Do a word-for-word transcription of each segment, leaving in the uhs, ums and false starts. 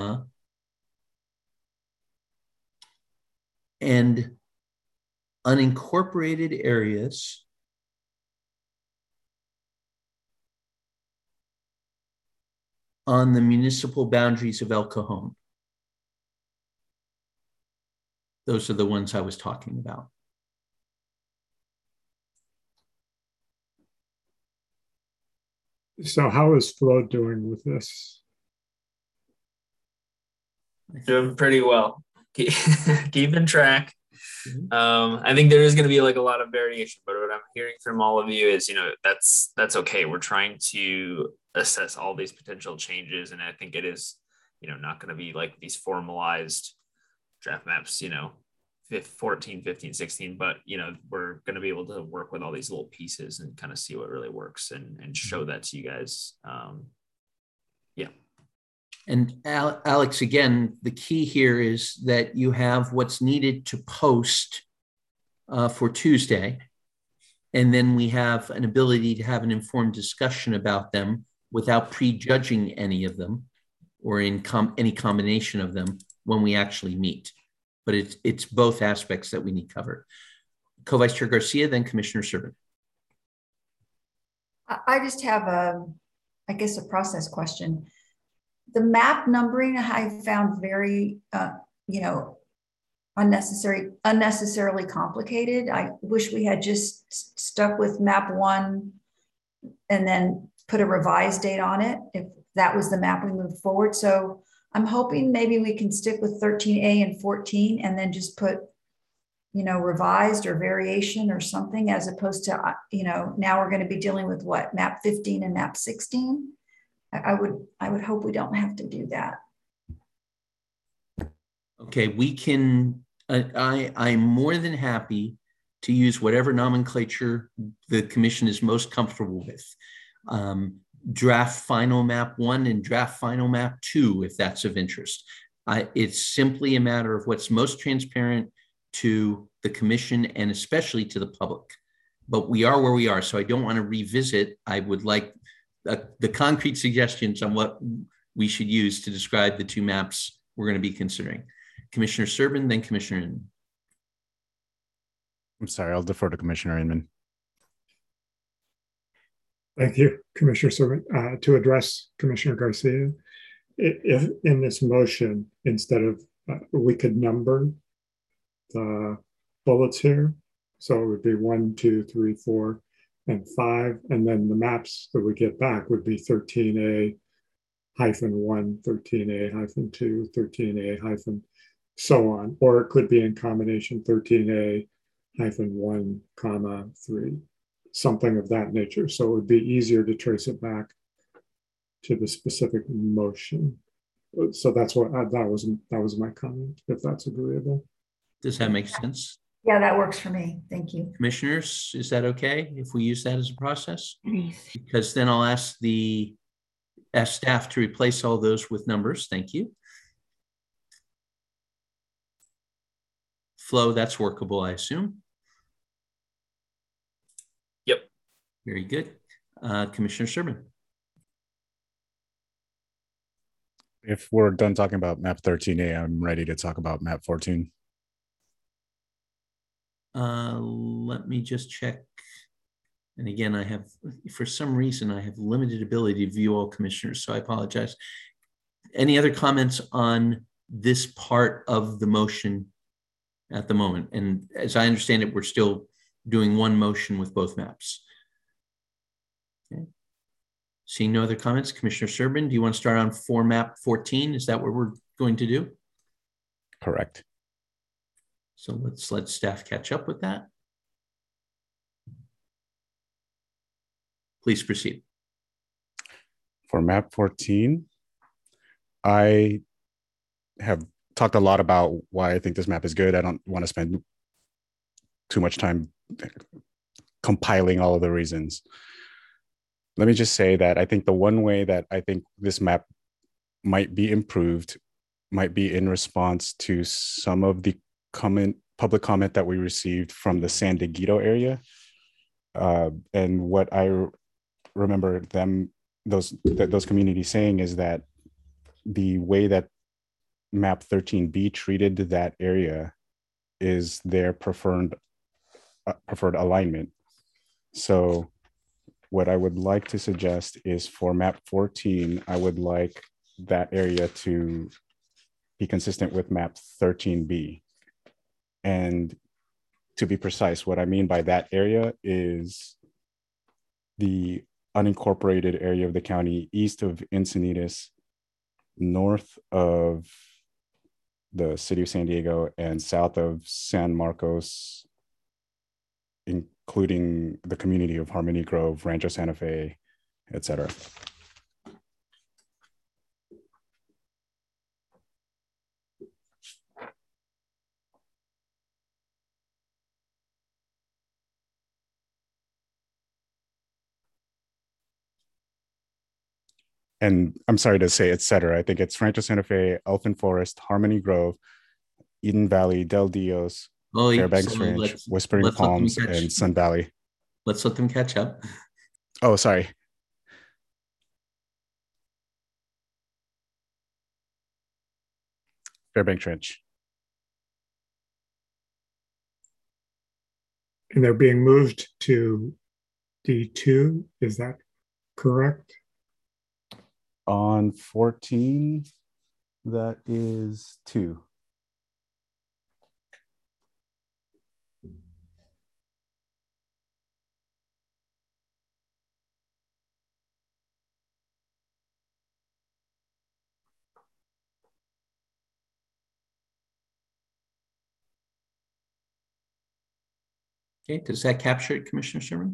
and unincorporated areas on the municipal boundaries of El Cajon. Those are the ones I was talking about. So how is Flo doing with this? Doing pretty well. Keep, keeping track. Um, I think there is going to be like a lot of variation, but what I'm hearing from all of you is, you know, that's that's okay. We're trying to assess all these potential changes, and I think it is, you know, not going to be like these formalized draft maps, you know, fourteen, fifteen, sixteen, but, you know, we're going to be able to work with all these little pieces and kind of see what really works and, and show that to you guys. Um, yeah. And Alex, again, the key here is that you have what's needed to post uh, for Tuesday. And then we have an ability to have an informed discussion about them without prejudging any of them or in com- any combination of them when we actually meet. But it's, it's both aspects that we need covered. Co-Vice Chair Garcia, then Commissioner Serban. I just have a, I guess, a process question. The map numbering I found very, uh, you know, unnecessary, unnecessarily complicated. I wish we had just stuck with map one and then put a revised date on it if that was the map we moved forward. So I'm hoping maybe we can stick with thirteen A and fourteen and then just put, you know, revised or variation or something, as opposed to, you know, now we're going to be dealing with what, map fifteen and map sixteen. I would I would hope we don't have to do that. Okay, we can, uh, I, I'm more than happy to use whatever nomenclature the commission is most comfortable with. Um, draft final map one and draft final map two, if that's of interest. I, it's simply a matter of what's most transparent to the commission and especially to the public. But we are where we are, so I don't want to revisit. I would like Uh, the concrete suggestions on what we should use to describe the two maps we're going to be considering. Commissioner Serban, then Commissioner Inman. I'm sorry, I'll defer to Commissioner Inman. Thank you, Commissioner Serban. Uh, to address Commissioner Garcia, if in this motion, instead of, uh, we could number the bullets here. So it would be one, two, three, four, and five, and then the maps that we get back would be thirteen A hyphen one, thirteen A hyphen two, thirteen A hyphen so on, or it could be in combination thirteen A hyphen one, comma three, something of that nature. So it would be easier to trace it back to the specific motion. So that's what I, that was. That was my comment. If that's agreeable. Does that make sense? Yeah, that works for me. Thank you. Commissioners, is that okay if we use that as a process? Because then I'll ask the ask staff to replace all those with numbers. Thank you. Flo, that's workable, I assume. Yep. Very good. Uh, Commissioner Serban. If we're done talking about map thirteen A, I'm ready to talk about map fourteen. Uh, let me just check. And again, I have, for some reason, I have limited ability to view all commissioners, so I apologize. Any other comments on this part of the motion at the moment? And as I understand it, we're still doing one motion with both maps. Okay. Seeing no other comments, Commissioner Serban, do you want to start on for map fourteen? Is that what we're going to do? Correct. So let's let staff catch up with that. Please proceed. For map fourteen, I have talked a lot about why I think this map is good. I don't want to spend too much time compiling all of the reasons. Let me just say that I think the one way that I think this map might be improved might be in response to some of the comment, public comment that we received from the San Dieguito area. Uh, and what I remember them, those, th those communities saying is that the way that map thirteen B treated that area is their preferred uh, preferred alignment. So what I would like to suggest is for map fourteen, I would like that area to be consistent with map thirteen B. And to be precise, what I mean by that area is the unincorporated area of the county east of Encinitas, north of the city of San Diego, and south of San Marcos, including the community of Harmony Grove, Rancho Santa Fe, et cetera. And I'm sorry to say, et cetera. I think it's Rancho Santa Fe, Elfin Forest, Harmony Grove, Eden Valley, Del Dios, Oh, Fairbanks so Ranch, let's- Whispering let's let them Palms, catch- and Sun Valley. Let's let them catch up. Oh, sorry. Fairbanks Ranch. And they're being moved to D two, is that correct? On fourteen, that is two. Okay, does that capture it, Commissioner Sherman?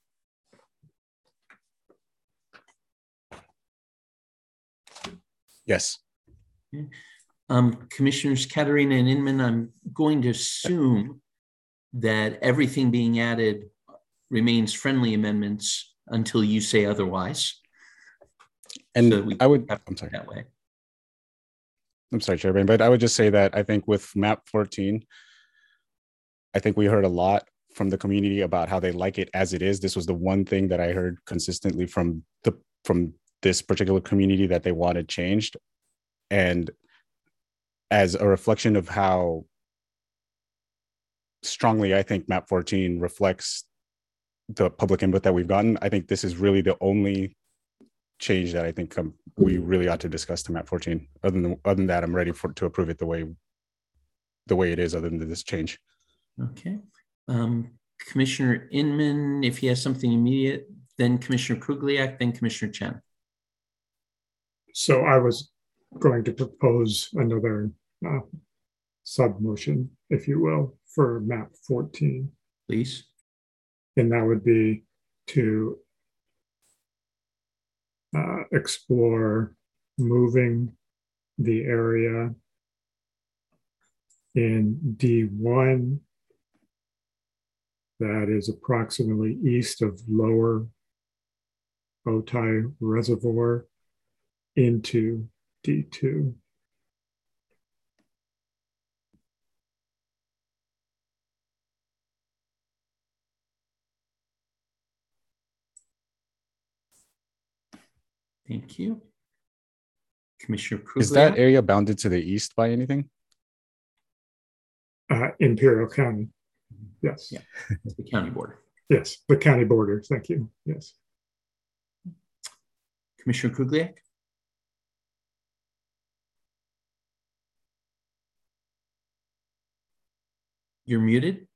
Yes. Okay. Um, Commissioners Katerina and Inman, I'm going to assume that everything being added remains friendly amendments until you say otherwise. And So we I would, have I'm sorry. that way. I'm sorry, Chairman, but I would just say that I think with map fourteen, I think we heard a lot from the community about how they like it as it is. This was the one thing that I heard consistently from the from this particular community that they wanted changed. And as a reflection of how strongly I think map fourteen reflects the public input that we've gotten, I think this is really the only change that I think um, we really ought to discuss to map fourteen. Other than other than that, I'm ready for to approve it the way the way it is. Other than this change. Okay. Um, Commissioner Inman, if he has something immediate, then Commissioner Krugliak, then Commissioner Chen. So I was going to propose another uh, sub motion, if you will, for map fourteen. Please. And that would be to uh, explore moving the area in D one that is approximately east of Lower Otay Reservoir into D two. Thank you. Commissioner Krugliak. Is that area bounded to the east by anything? Uh, Imperial County. Yes. Yeah, the county border. Yes, the county border. Thank you. Yes. Commissioner Krugliak. You're muted.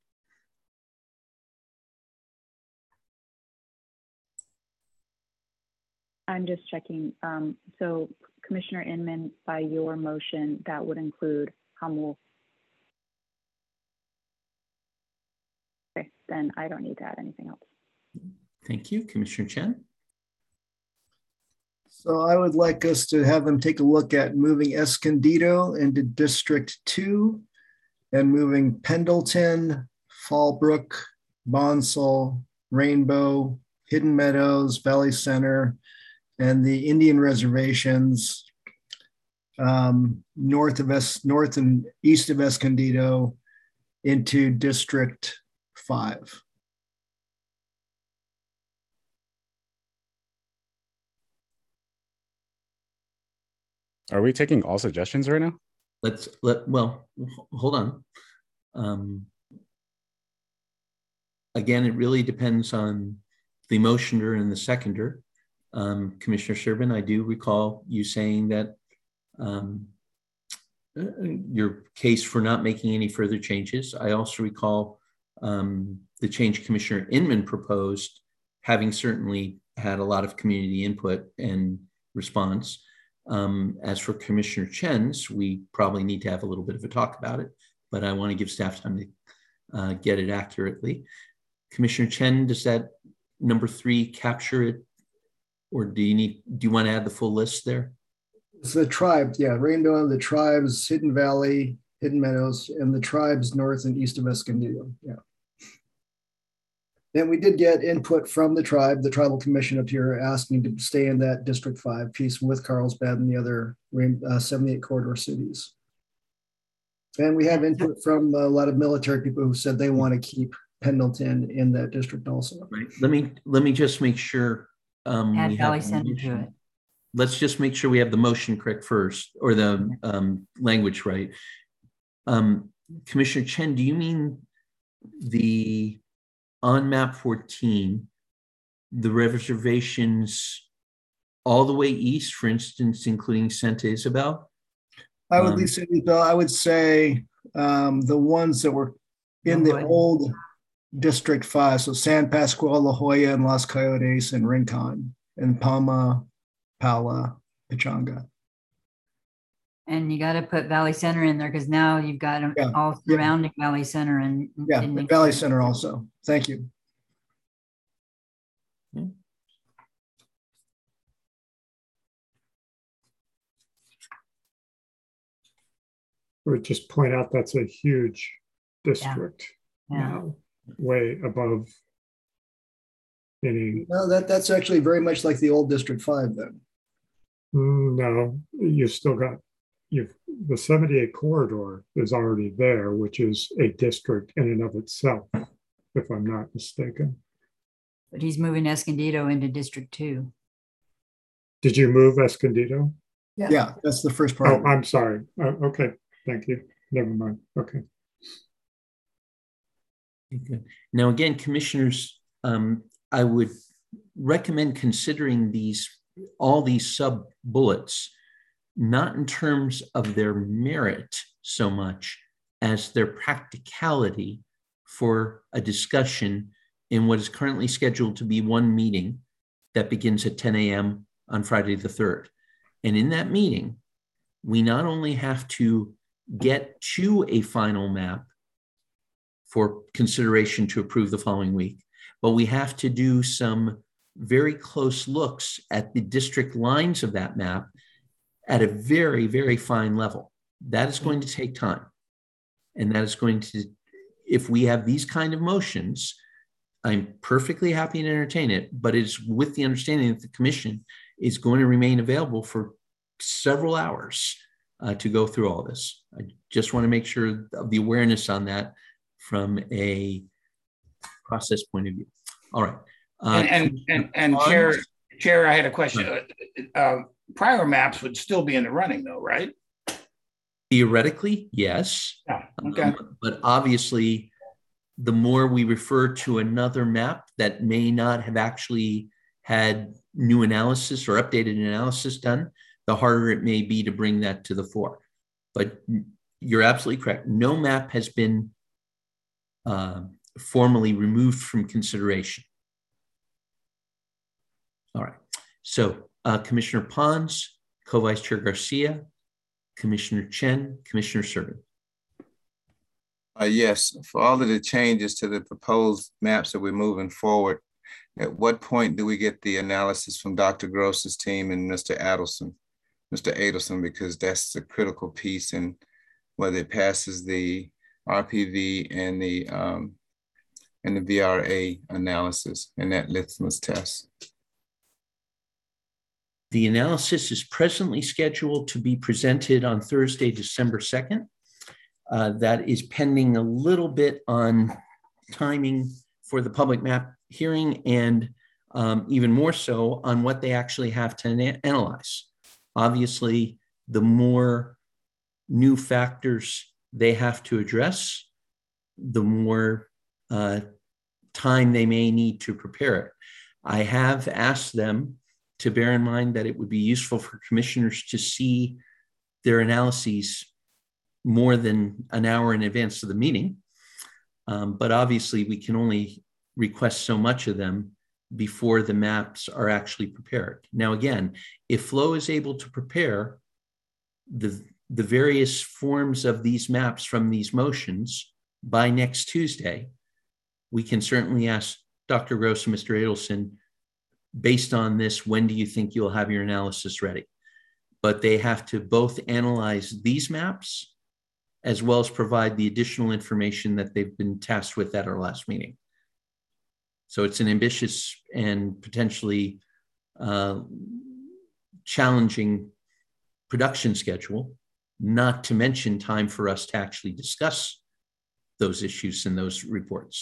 I'm just checking. Um, so Commissioner Inman, by your motion, that would include Hamul. Okay, then I don't need to add anything else. Thank you. Commissioner Chen. So I would like us to have them take a look at moving Escondido into District two and moving Pendleton, Fallbrook, Bonsall, Rainbow, Hidden Meadows, Valley Center, and the Indian reservations um, north of Es- north and east of Escondido into District five. Are we taking all suggestions right now? let's let, well, hold on. Um, again, it really depends on the motioner and the seconder. Um, Commissioner Serban, I do recall you saying that um, your case for not making any further changes. I also recall um, the change Commissioner Inman proposed, having certainly had a lot of community input and response. Um, as for Commissioner Chen's, we probably need to have a little bit of a talk about it, but I want to give staff time to uh, get it accurately. Commissioner Chen, does that number three capture it? Or do you need, do you want to add the full list there? It's the tribe, yeah, Rainbow, the tribes, Hidden Valley, Hidden Meadows, and the tribes north and east of Escondido, yeah. And we did get input from the tribe, the tribal commission up here asking to stay in that District five piece with Carlsbad and the other uh, seventy-eight corridor cities. And we have input from a lot of military people who said they want to keep Pendleton in that district also. Right. Let me, let me just make sure. Um, Add we Valley have Center to it. Let's just make sure we have the motion correct first, or the um, language right. Um, Commissioner Chen, do you mean the on map fourteen, the reservations all the way east, for instance, including Santa Isabel? I would Um, leave Santa Isabel. I would say um, the ones that were in the old District five, so San Pascual, La Jolla, and Los Coyotes, and Rincon, and Palma, Pala, Pachanga. And you got to put Valley Center in there because now you've got them Yeah, all yeah. surrounding Valley Center and, Yeah, and and Valley Center also. Thank you. I would just point out that's a huge district Yeah. now, way above any. No, that, that's actually very much like the old District five then. Mm, No, you've still got, you've, the seventy-eight corridor is already there, which is a district in and of itself, if I'm not mistaken. But he's moving Escondido into District Two. Did you move Escondido? Yeah, that's the first part. Oh, I'm sorry. Oh, okay, thank you. Never mind. Okay. Okay. Now, again, commissioners, um, I would recommend considering these, all these sub bullets, not in terms of their merit so much as their practicality for a discussion in what is currently scheduled to be one meeting that begins at ten A M on Friday the third. And in that meeting, we not only have to get to a final map for consideration to approve the following week, but we have to do some very close looks at the district lines of that map at a very, very fine level. That is going to take time. And that is going to, if we have these kind of motions, I'm perfectly happy to entertain it, but it's with the understanding that the commission is going to remain available for several hours uh, to go through all this. I just want to make sure of the awareness on that from a process point of view. All right. Uh, and and, and, and Chair, Chair, I had a question. Uh, uh, prior maps would still be in the running though, right? Theoretically, yes. Yeah, okay. Um, but obviously, the more we refer to another map that may not have actually had new analysis or updated analysis done, the harder it may be to bring that to the fore. But you're absolutely correct. No map has been uh, formally removed from consideration. All right. So uh, Commissioner Pons, Co-Vice Chair Garcia, Commissioner Chen, Commissioner Serban. Uh, yes, for all of the changes to the proposed maps that we're moving forward, at what point do we get the analysis from Doctor Gross's team and Mister Adelson, Mister Adelson, because that's the critical piece in whether it passes the R P V and the um, and the V R A analysis and that litmus test. The analysis is presently scheduled to be presented on Thursday, December second. Uh, that is pending a little bit on timing for the public map hearing and um, even more so on what they actually have to ana- analyze. Obviously, the more new factors they have to address, the more uh, time they may need to prepare it. I have asked them to bear in mind that it would be useful for commissioners to see their analyses more than an hour in advance of the meeting. Um, but obviously we can only request so much of them before the maps are actually prepared. Now, again, if Flo is able to prepare the, the various forms of these maps from these motions by next Tuesday, we can certainly ask Doctor Gross and Mister Adelson, based on this, when do you think you'll have your analysis ready? But they have to both analyze these maps as well as provide the additional information that they've been tasked with at our last meeting. So it's an ambitious and potentially uh, challenging production schedule, not to mention time for us to actually discuss those issues in those reports.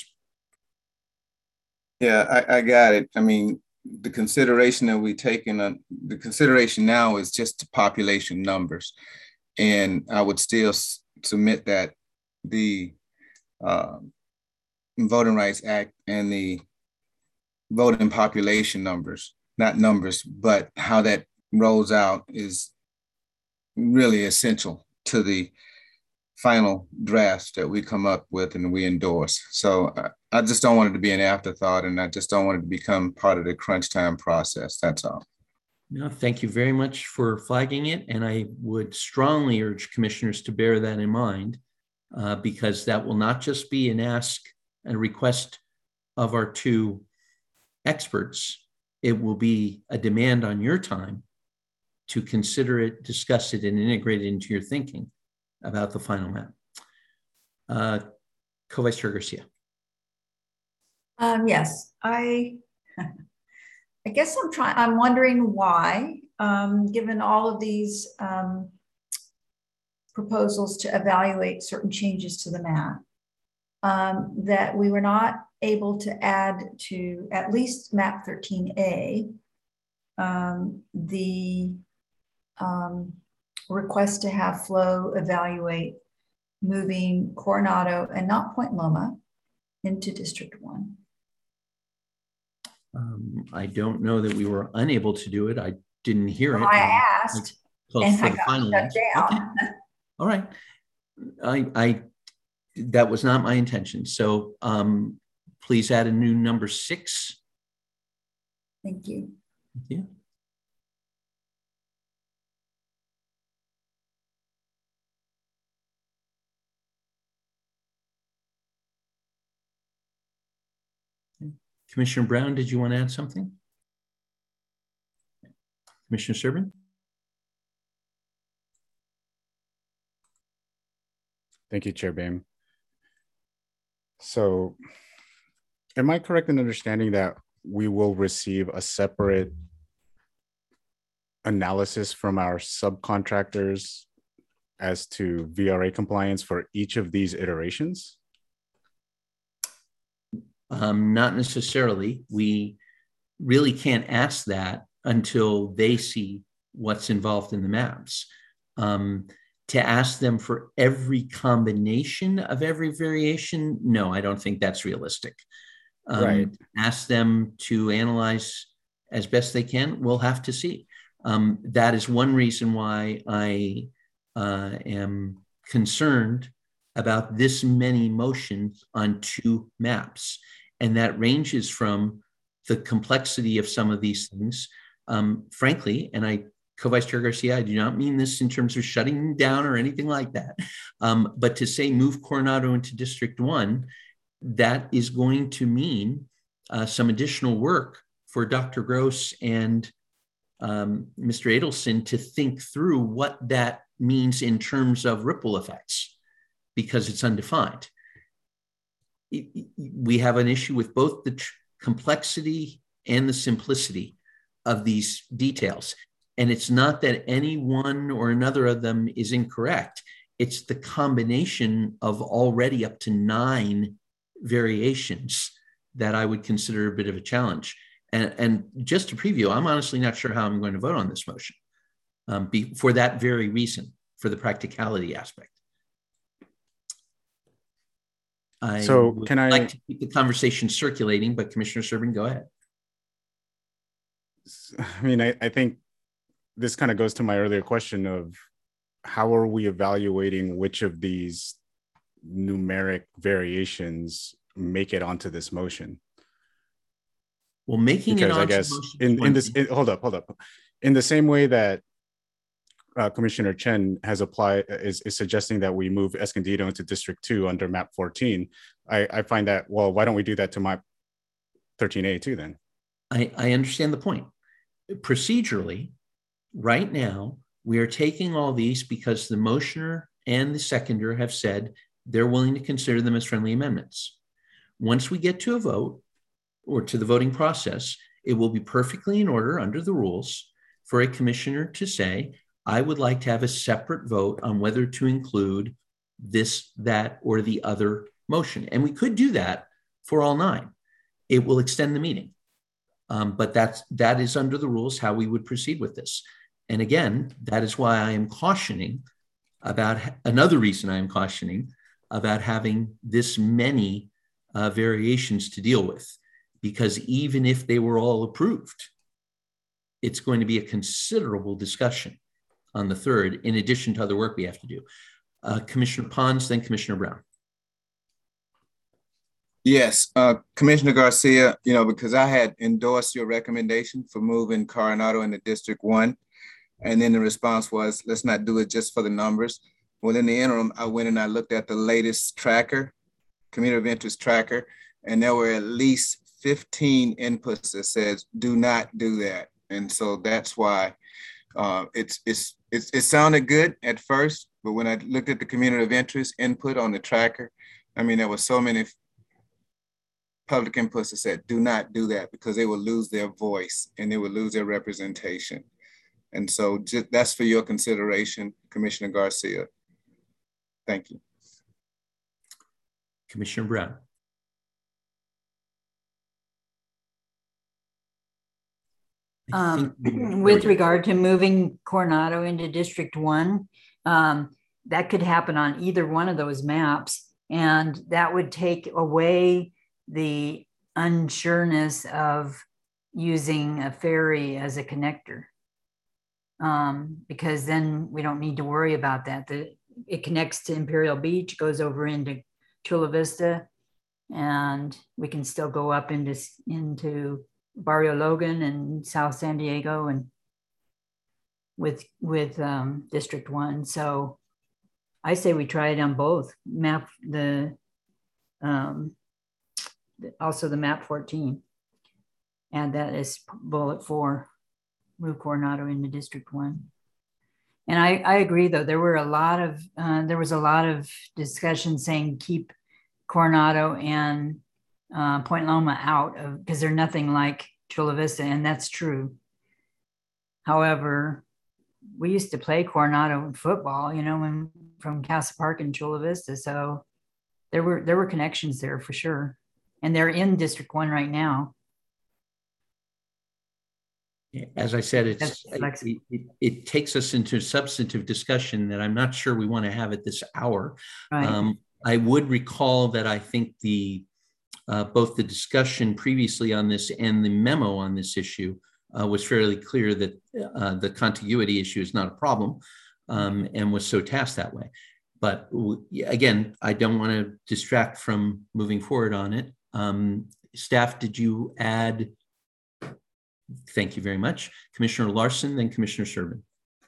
Yeah, I, I got it. I mean, the consideration that we taken on the consideration now is just the population numbers. And I would still s- submit that the uh, Voting Rights Act and the voting population numbers, not numbers, but how that rolls out is really essential to the final draft that we come up with and we endorse. So uh, I just don't want it to be an afterthought, and I just don't want it to become part of the crunch time process. That's all. No, thank you very much for flagging it. And I would strongly urge commissioners to bear that in mind, uh, because that will not just be an ask, a request of our two experts. It will be a demand on your time to consider it, discuss it, and integrate it into your thinking about the final map. Uh, Co-Vice Chair Garcia. Um, yes, I, I guess I'm trying, I'm wondering why, um, given all of these um, proposals to evaluate certain changes to the map, um, that we were not able to add to at least map thirteen A, um, the um, request to have Flo evaluate moving Coronado and not Point Loma into District One. Um, I don't know that we were unable to do it. I didn't hear it. I asked, I and I the got final shut ones. down. Okay. All right. I, I, that was not my intention. So um, please add a new number six. Thank you. Thank you. Commissioner Brown, did you want to add something? Commissioner Serban? Thank you, Chair Boehm. So am I correct in understanding that we will receive a separate analysis from our subcontractors as to V R A compliance for each of these iterations? Um, not necessarily. We really can't ask that until they see what's involved in the maps. Um, to ask them for every combination of every variation, no, I don't think that's realistic. Um, right. Ask them to analyze as best they can. We'll have to see. Um, that is one reason why I uh, am concerned about this many motions on two maps. And that ranges from the complexity of some of these things. Um, frankly, and I, Co-Vice Chair Garcia, I do not mean this in terms of shutting down or anything like that, um, but to say move Coronado into District One, that is going to mean uh, some additional work for Doctor Gross and um, Mister Adelson to think through what that means in terms of ripple effects, because it's undefined. We have an issue with both the complexity and the simplicity of these details. And it's not that any one or another of them is incorrect. It's the combination of already up to nine variations that I would consider a bit of a challenge. And, and just to preview, I'm honestly not sure how I'm going to vote on this motion um, be, for that very reason. for the practicality aspect. I So would can I like to keep the conversation circulating, but Commissioner Servin, go ahead. I mean, I, I think this kind of goes to my earlier question of how are we evaluating which of these numeric variations make it onto this motion? Well, making because it I onto guess motion in, in this, twenty in, hold up, hold up. In the same way that uh, Commissioner Chen has applied, is, is suggesting that we move Escondido into District two under map fourteen, I, I find that, well, why don't we do that to map thirteen A too then? I, I understand the point. Procedurally, right now, we are taking all these because the motioner and the seconder have said they're willing to consider them as friendly amendments. Once we get to a vote or to the voting process, it will be perfectly in order under the rules for a commissioner to say, I would like to have a separate vote on whether to include this, that, or the other motion. And we could do that for all nine. It will extend the meeting. Um, but that's, that is under the rules how we would proceed with this. And again, that is why I am cautioning about, another reason I am cautioning about having this many uh, variations to deal with, because even if they were all approved, it's going to be a considerable discussion on the third, in addition to other work we have to do. Uh, Commissioner Pons, then Commissioner Brown. Yes, uh, Commissioner Garcia, you know, because I had endorsed your recommendation for moving Coronado into District one. And then the response was, let's not do it just for the numbers. Well, in the interim, I went and I looked at the latest tracker, community of interest tracker, and there were at least fifteen inputs that says, do not do that. And so that's why uh, it's, it's, it's, it sounded good at first, but when I looked at the community of interest input on the tracker, I mean, there were so many public inputs that said, do not do that, because they will lose their voice and they will lose their representation. And so just, that's for your consideration, Commissioner Garcia. Thank you. Commissioner Brown. Um, with regard to moving Coronado into District one, um, that could happen on either one of those maps, and that would take away the unsureness of using a ferry as a connector, um, because then we don't need to worry about that. The, it connects to Imperial Beach, goes over into Chula Vista, and we can still go up into, into Barrio Logan and South San Diego and with, with um, District one. So I say we try it on both. Map the, um, also the map fourteen. And that is bullet four, move Coronado into District one. And I, I agree, though, there were a lot of, uh, there was a lot of discussion saying keep Coronado and uh, Point Loma out of, because they're nothing like Chula Vista, and that's true. However, we used to play Coronado in football, you know, when, from Casa Park and Chula Vista. So there were, there were connections there for sure. And they're in District one right now. As I said, it's, it, it, it takes us into substantive discussion that I'm not sure we want to have at this hour. Right. Um, I would recall that I think the uh, both the discussion previously on this and the memo on this issue uh, was fairly clear that uh, the contiguity issue is not a problem, um, and was so tasked that way. But again, I don't want to distract from moving forward on it. Um, staff, did you add? Thank you very much. Commissioner Larson, then Commissioner Servin.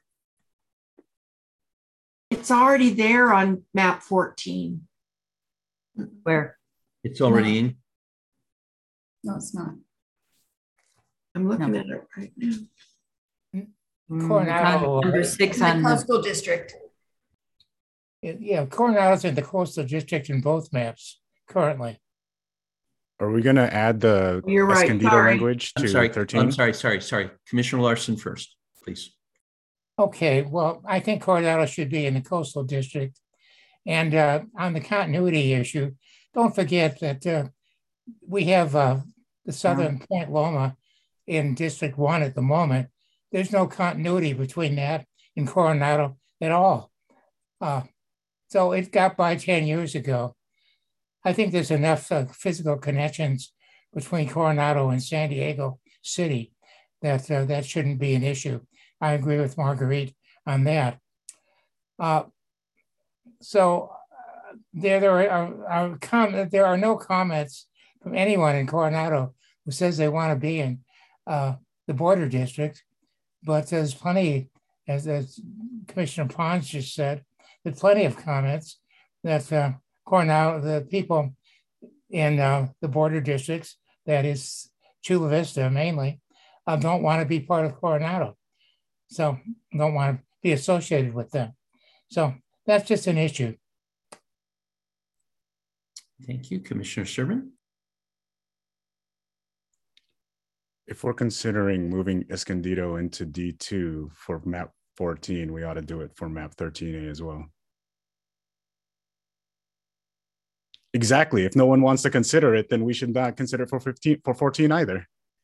It's already there on map fourteen. Where? It's already No. in. No, it's not. I'm looking No. at it right now. Coronado, Number six In on the the, coastal district. yeah, Coronado's in the coastal district in both maps currently. Are we going to add the You're right, Escondido sorry. language I'm to sorry. thirteen? I'm sorry. Sorry. Sorry. Commissioner Larson first, please. Okay, well, I think Coronado should be in the coastal district. And uh, on the continuity issue, don't forget that uh, we have uh, the southern Point Loma in District one at the moment. There's no continuity between that and Coronado at all. Uh, so it got by ten years ago. I think there's enough uh, physical connections between Coronado and San Diego City that uh, that shouldn't be an issue. I agree with Marguerite on that. Uh, so uh, there, there are, are com- there are no comments from anyone in Coronado who says they want to be in uh, the border district, but there's plenty, as, as Commissioner Pons just said, there's plenty of comments that uh, Coronado, the people in uh, the border districts, that is Chula Vista mainly, uh, don't want to be part of Coronado. So don't want to be associated with them. So that's just an issue. Thank you, Commissioner Serban. If we're considering moving Escondido into D two for map fourteen, we ought to do it for map thirteen A as well. Exactly. If no one wants to consider it, then we should not consider it for fifteen for fourteen either.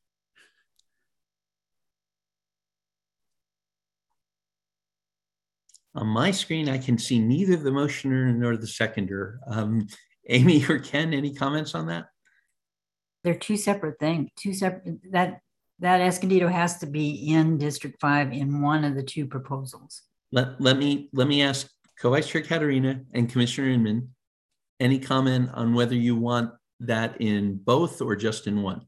On my screen, I can see neither the motioner nor the seconder. Um, Amy or Ken, any comments on that? They're two separate things. Two separate that that Escondido has to be in District Five in one of the two proposals. Let let me let me ask Co-Vice Chair Caterina and Commissioner Inman, any comment on whether you want that in both or just in one?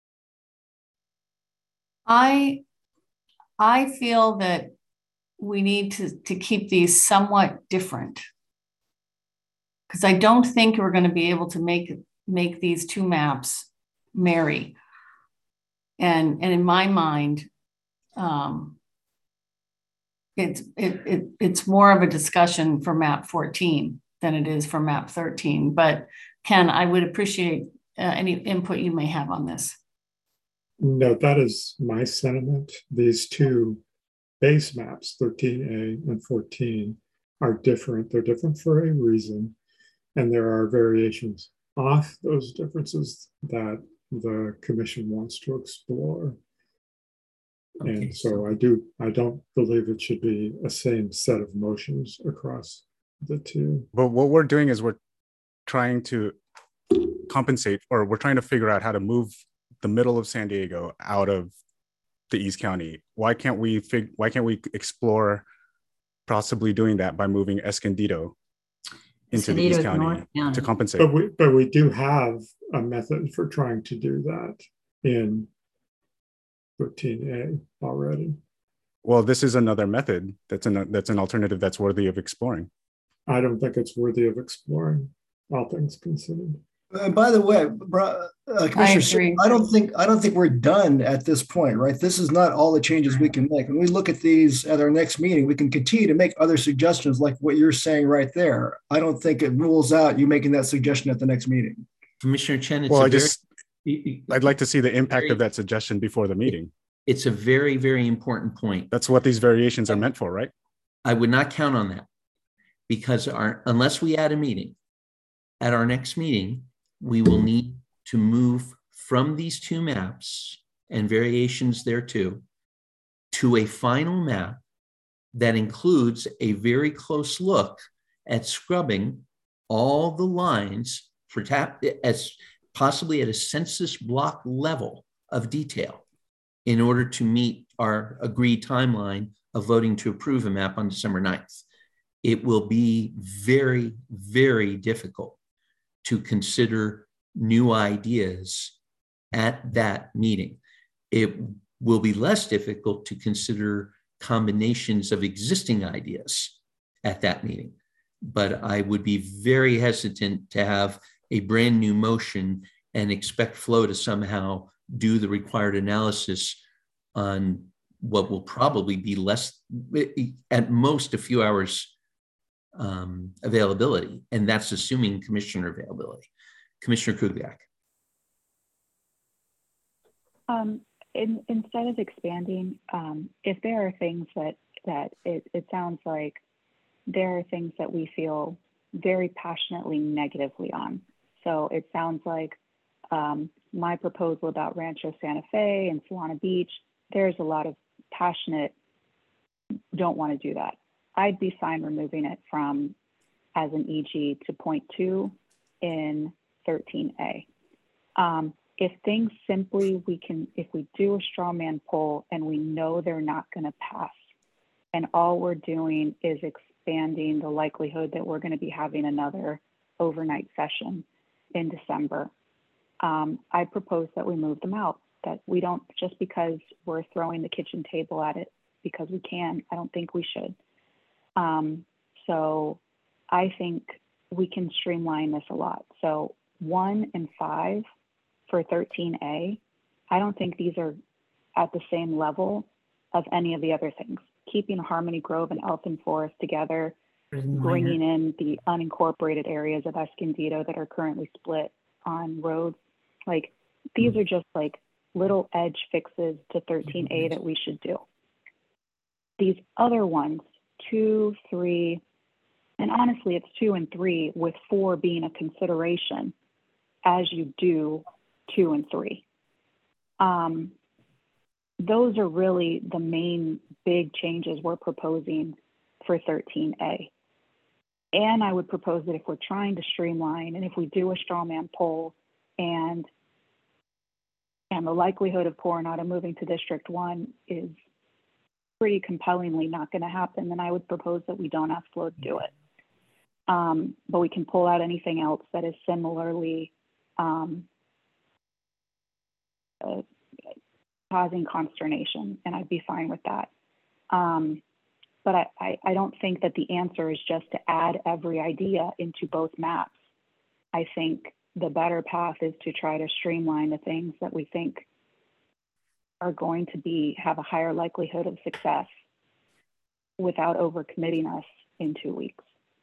I I feel that we need to, to keep these somewhat different, because I don't think we're going to be able to make make these two maps marry. And and in my mind, um, it's it, it it's more of a discussion for map fourteen than it is for map thirteen. But Ken, I would appreciate uh, any input you may have on this. No, that is my sentiment. These two base maps, thirteen A and fourteen, are different. They're different for a reason. And there are variations off those differences that the commission wants to explore. Okay. And so I do, I don't believe it should be a same set of motions across the two. But what we're doing is we're trying to compensate, or we're trying to figure out how to move the middle of San Diego out of the East County. Why can't we fig- why can't we explore possibly doing that by moving Escondido into the East County, County to compensate? But we but we do have a method for trying to do that in thirteen A already. Well, this is another method that's an that's an alternative that's worthy of exploring. I don't think it's worthy of exploring, all things considered. Uh, by the way, uh, Commissioner, I, I don't think I don't think we're done at this point, right? This is not all the changes we can make. When we look at these at our next meeting, we can continue to make other suggestions like what you're saying right there. I don't think it rules out you making that suggestion at the next meeting. Commissioner Chen, it's well, a I very, just I'd like to see the impact very, of that suggestion before the meeting. It's a very, very important point. That's what these variations are meant for, right? I would not count on that, because our unless we add a meeting, at our next meeting, we will need to move from these two maps and variations thereto to a final map that includes a very close look at scrubbing all the lines for tap as possibly at a census block level of detail in order to meet our agreed timeline of voting to approve a map on December ninth. It will be very, very difficult to consider new ideas at that meeting. It will be less difficult to consider combinations of existing ideas at that meeting. But I would be very hesitant to have a brand new motion and expect Flo to somehow do the required analysis on what will probably be less, at most a few hours Um, availability, and that's assuming commissioner availability. Commissioner Kubiak. Um, in, instead of expanding, um, if there are things that that it, it sounds like there are things that we feel very passionately negatively on. So it sounds like um, my proposal about Rancho Santa Fe and Solana Beach, there's a lot of passionate, don't want to do that. I'd be fine removing it from as an E G to point two in thirteen A. Um, if things simply, we can, if we do a straw man poll and we know they're not going to pass, and all we're doing is expanding the likelihood that we're going to be having another overnight session in December, um, I propose that we move them out, that we don't, just because we're throwing the kitchen table at it because we can, I don't think we should. Um, so I think we can streamline this a lot. So one and five for thirteen A, I don't think these are at the same level of any of the other things. Keeping Harmony Grove and Elfin Forest together, bringing in the unincorporated areas of Escondido that are currently split on roads. Like, these are just like little edge fixes to thirteen A that we should do. These other ones, two, three, and honestly, it's two and three, with four being a consideration as you do two and three. Um, those are really the main big changes we're proposing for thirteen A. And I would propose that if we're trying to streamline, and if we do a straw man poll, and and the likelihood of Coronado moving to District One is pretty compellingly not going to happen, then I would propose that we don't ask Flo to do it. Um, but we can pull out anything else that is similarly um, uh, causing consternation, and I'd be fine with that. Um, but I, I, I don't think that the answer is just to add every idea into both maps. I think the better path is to try to streamline the things that we think are going to be have a higher likelihood of success without overcommitting us in two weeks.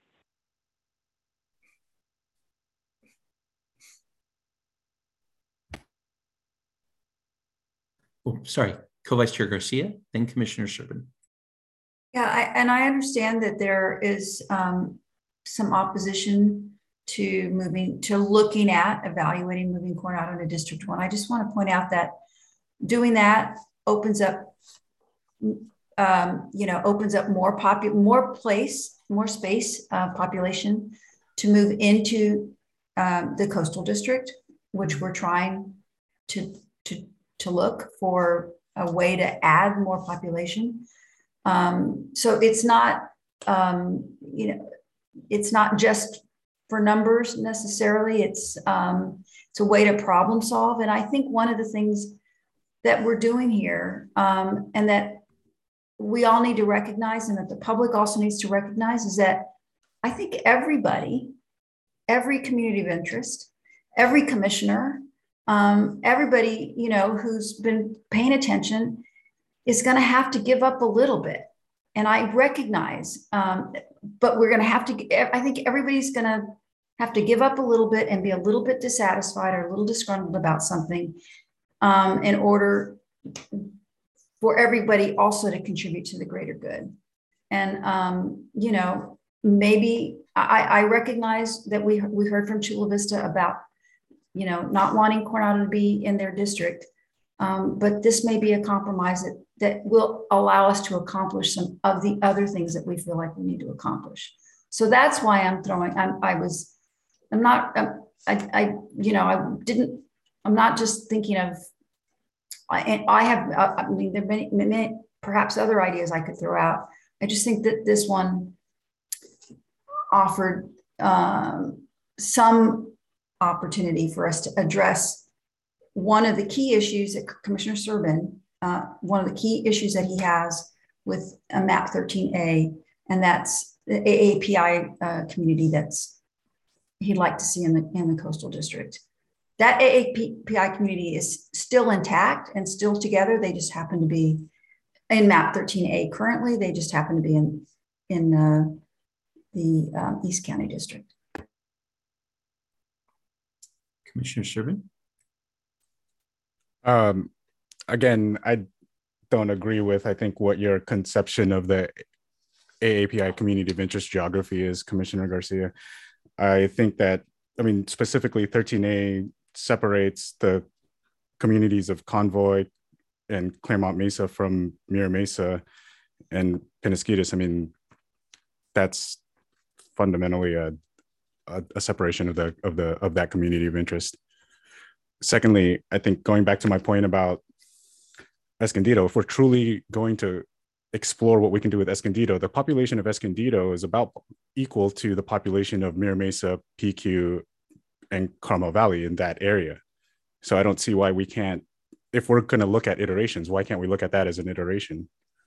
Oh, sorry, Co-Vice Chair Garcia, then Commissioner Servin. Yeah, I, and I understand that there is um, some opposition to moving, to looking at evaluating moving Coronado into District One. I just want to point out that doing that opens up, um, you know, opens up more popu more place, more space, uh, population to move into um, the coastal district, which we're trying to to to look for a way to add more population. Um, so it's not, um, you know, it's not just for numbers necessarily. It's um, it's a way to problem solve. And I think one of the things that we're doing here, um, and that we all need to recognize, and that the public also needs to recognize, is that I think everybody, every community of interest, every commissioner, um, everybody, you know, who's been paying attention is going to have to give up a little bit. And I recognize, um, but we're going to have to, I think everybody's going to have to give up a little bit and be a little bit dissatisfied or a little disgruntled about something um, in order for everybody also to contribute to the greater good. And, um, you know, maybe I, I recognize that we, we heard from Chula Vista about, you know, not wanting Coronado to be in their district. Um, but this may be a compromise that, that will allow us to accomplish some of the other things that we feel like we need to accomplish. So that's why I'm throwing, I'm, I was, I'm not, I'm, I, I, you know, I didn't, I'm not just thinking of, I, I have, I mean, there are many, many, perhaps other ideas I could throw out. I just think that this one offered um, some opportunity for us to address one of the key issues that Commissioner Servin, uh, one of the key issues that he has with a map thirteen A, and that's the A A P I uh, community that's he'd like to see in the in the coastal district. That A A P I community is still intact and still together. They just happen to be in map thirteen A currently. They just happen to be in in uh, the um, East County district. Commissioner Servin. Um, again, I don't agree with, I think, what your conception of the A A P I community of interest geography is, Commissioner Garcia. I think that, I mean, specifically thirteen A separates the communities of Convoy and Claremont Mesa from Mira Mesa and Penasquitos. I mean, that's fundamentally a, a, a separation of the of the of that community of interest. Secondly, I think going back to my point about Escondido, if we're truly going to explore what we can do with Escondido, the population of Escondido is about equal to the population of Mira Mesa, P Q, and Carmel Valley in that area. So I don't see why we can't, if we're going to look at iterations, why can't we look at that as an iteration?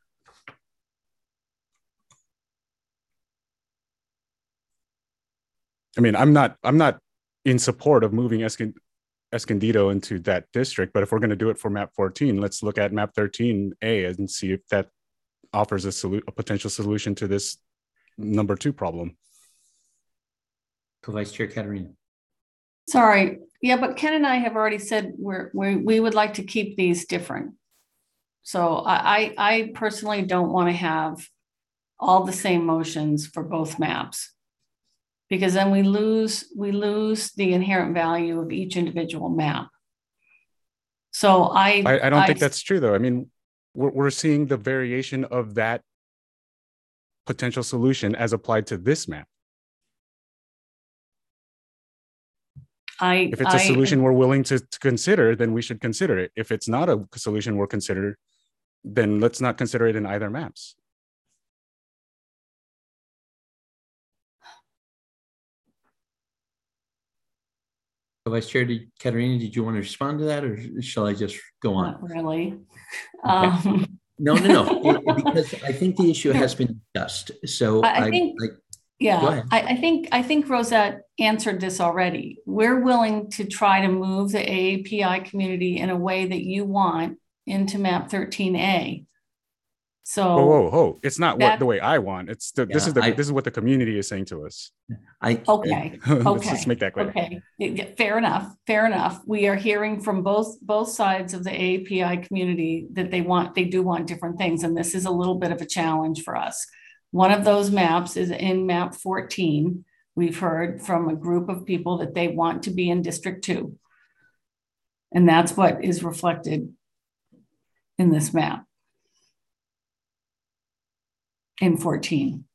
I mean, I'm not, I'm not in support of moving Escondido Escondido into that district, but if we're going to do it for map fourteen, let's look at map thirteen A and see if that offers a, solu- a potential solution to this number two problem. Vice Chair Caterina. Sorry, yeah, but Ken and I have already said we're, we we would like to keep these different. So I, I, I personally don't want to have all the same motions for both maps, because then we lose we lose the inherent value of each individual map. So I I, I don't I, think that's true, though. I mean, we're, we're seeing the variation of that potential solution as applied to this map. I, if it's a I, solution we're willing to, to consider, then we should consider it. If it's not a solution we're considered, then let's not consider it in either maps. Vice Chair Caterina, did you want to respond to that, or shall I just go on? Not really. Okay. Um, no, no, no, because I think the issue has been discussed. So I, I I think, I, yeah, I, I think I think Rosette answered this already. We're willing to try to move the A A P I community in a way that you want into map thirteen A. So whoa, whoa, whoa. It's not that, what the way I want. It's the, yeah, this is the I, this is what the community is saying to us. I okay. Let's okay. just make that clear. Okay. Fair enough. Fair enough. We are hearing from both both sides of the A A P I community that they want they do want different things, and this is a little bit of a challenge for us. One of those maps is in map fourteen. We've heard from a group of people that they want to be in District two. And that's what is reflected in this map. In fourteen.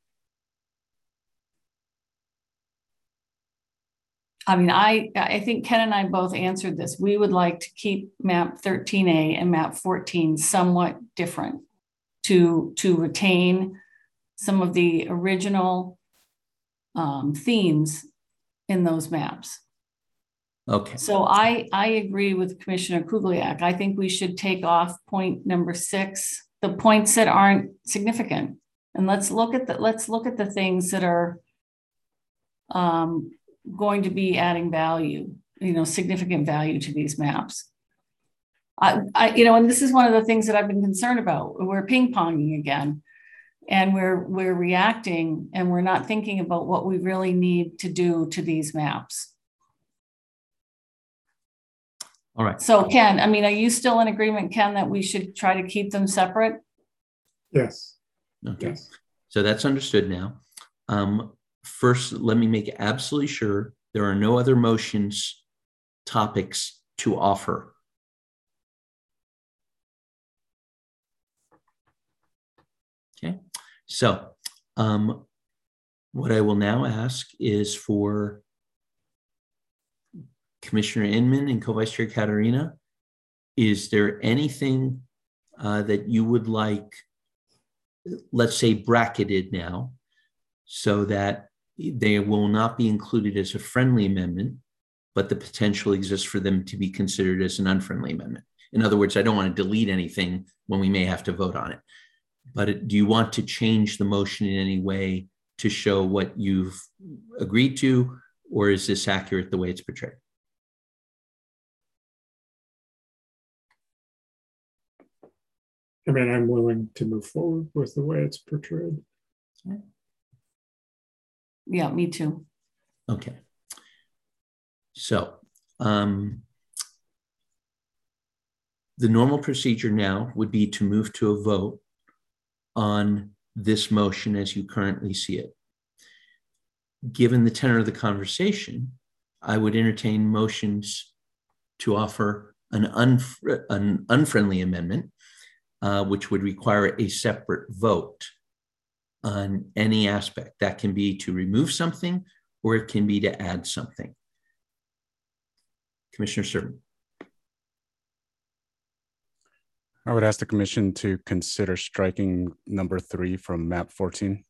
I mean, I, I think Ken and I both answered this. We would like to keep map thirteen A and map fourteen somewhat different to, to retain some of the original um, themes in those maps. Okay. So I, I agree with Commissioner Kugliak. I think we should take off point number six, the points that aren't significant. And let's look at the, let's look at the things that are um, going to be adding value, you know, significant value to these maps. I, I, you know, and this is one of the things that I've been concerned about. We're ping-ponging again, and we're we're reacting, and we're not thinking about what we really need to do to these maps. All right. So Ken, I mean, are you still in agreement, Ken, that we should try to keep them separate? Yes. Okay. Yes. So that's understood now. Um, first, let me make absolutely sure there are no other motions, topics to offer. Okay. So um, what I will now ask is for Commissioner Inman and Co-Vice Chair Caterina, is there anything uh, that you would like, let's say, bracketed now, so that they will not be included as a friendly amendment, but the potential exists for them to be considered as an unfriendly amendment? In other words, I don't want to delete anything when we may have to vote on it. But do you want to change the motion in any way to show what you've agreed to, or is this accurate the way it's portrayed? I mean, I'm willing to move forward with the way it's portrayed. Okay. Yeah, me too. Okay. So um, the normal procedure now would be to move to a vote on this motion as you currently see it. Given the tenor of the conversation, I would entertain motions to offer an, unf- an unfriendly amendment, uh, which would require a separate vote. on any aspect. That can be to remove something, or it can be to add something. Commissioner Serban. I would ask the commission to consider striking number three from map fourteen.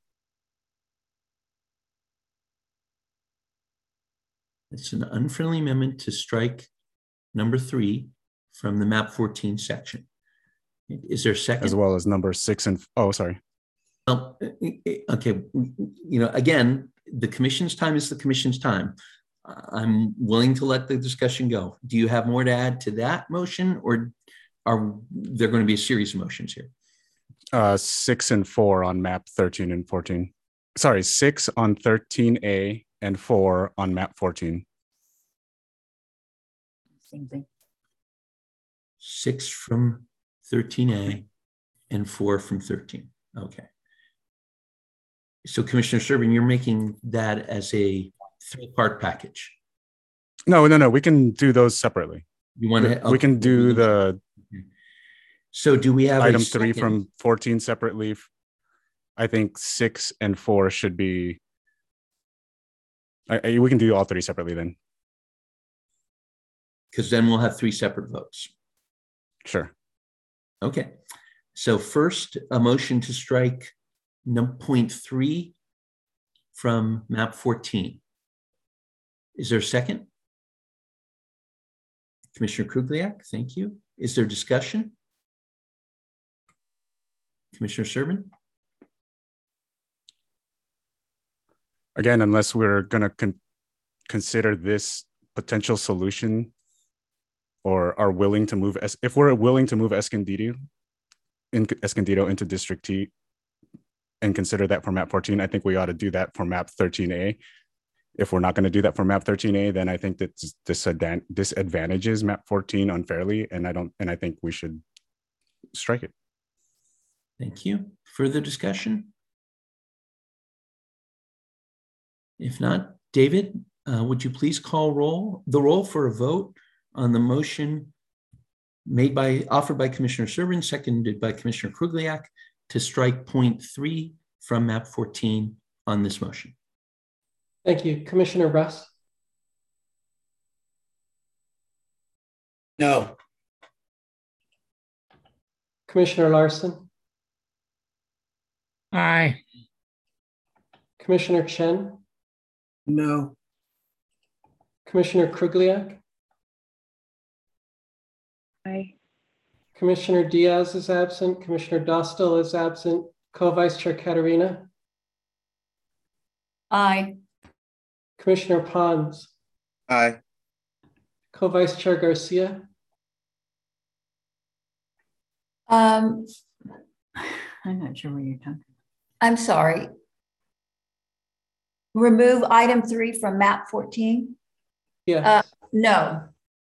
It's an unfriendly amendment to strike number three from the map fourteen section. Is there a second? As well as number six and, oh, sorry. Well, okay, you know, again, the commission's time is the commission's time. I'm willing to let the discussion go. Do you have more to add to that motion, or are there going to be a series of motions here? Uh, six and four on map thirteen and fourteen. Sorry, six on thirteen A and four on map fourteen. Same thing. Six from thirteen A and four from thirteen. Okay. So Commissioner Serban, you're making that as a three-part package. No, no, no. We can do those separately. You want to? We, we can do the. So do we have item three from fourteen separately? I think six and four should be. I, I, we can do all three separately then. Because then we'll have three separate votes. Sure. Okay. So first, a motion to strike number point three from map fourteen. Is there a second? Commissioner Krugliak, thank you. Is there discussion? Commissioner Serban? Again, unless we're going to con consider this potential solution, or are willing to move, es if we're willing to move Escondido, in Escondido into District T and consider that for map fourteen, I think we ought to do that for map thirteen A. If we're not going to do that for map thirteen A, then I think that this disadvantages map fourteen unfairly, and I don't, and I think we should strike it. Thank you. Further discussion? If not, David, uh, would you please call roll the roll for a vote on the motion made by, offered by Commissioner Serban, seconded by Commissioner Krugliak, to strike point three from map fourteen on this motion? Thank you. Commissioner Russ? No. Commissioner Larson? Aye. Commissioner Chen? No. Commissioner Krugliak? Aye. Commissioner Diaz is absent. Commissioner Dostal is absent. Co-Vice Chair Katarina? Aye. Commissioner Pons? Aye. Co-Vice Chair Garcia? Um, I'm not sure what you're talking. I'm sorry. Remove item three from map fourteen? Yes. Uh, no.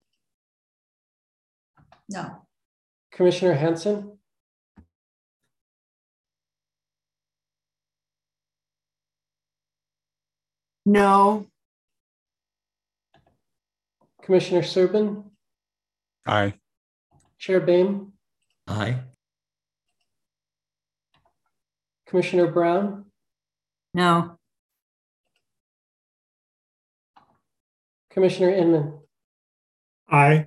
No. Commissioner Henson? No. Commissioner Serban? Aye. Chair Boehm? Aye. Commissioner Brown? No. Commissioner Inman? Aye.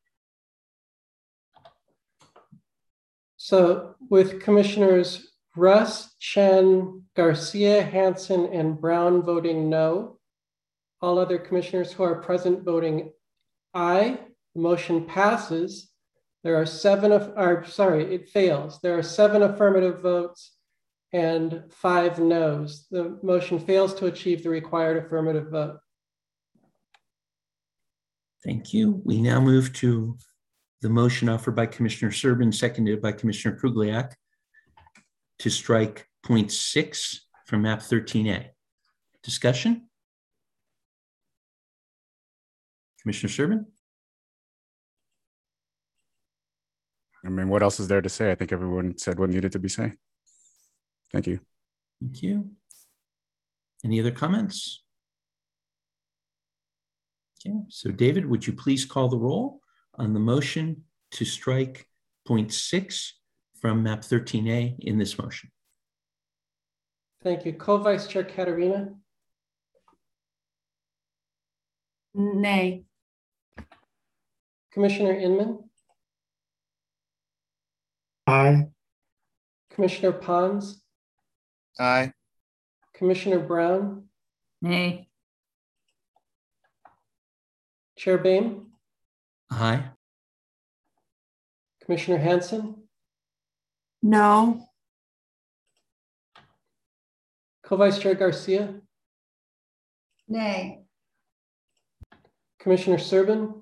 So with Commissioners Russ, Chen, Garcia, Hansen, and Brown voting no, all other commissioners who are present voting aye, the motion passes. There are seven of, or sorry, it fails. There are seven affirmative votes and five noes. The motion fails to achieve the required affirmative vote. Thank you. We now move to the motion offered by Commissioner Serban, seconded by Commissioner Krugliak, to strike point six from map thirteen A. Discussion? Commissioner Serban? I mean, what else is there to say? I think everyone said what needed to be said. Thank you. Thank you. Any other comments? Okay, so David, would you please call the roll on the motion to strike point six from map thirteen A in this motion? Thank you. Co-Vice Chair Katarina? Nay. Commissioner Inman? Aye. Commissioner Pons? Aye. Commissioner Brown? Nay. Chair Boehm? Aye. Commissioner Hanson? No. Co-Vice Chair Garcia? Nay. Commissioner Serban?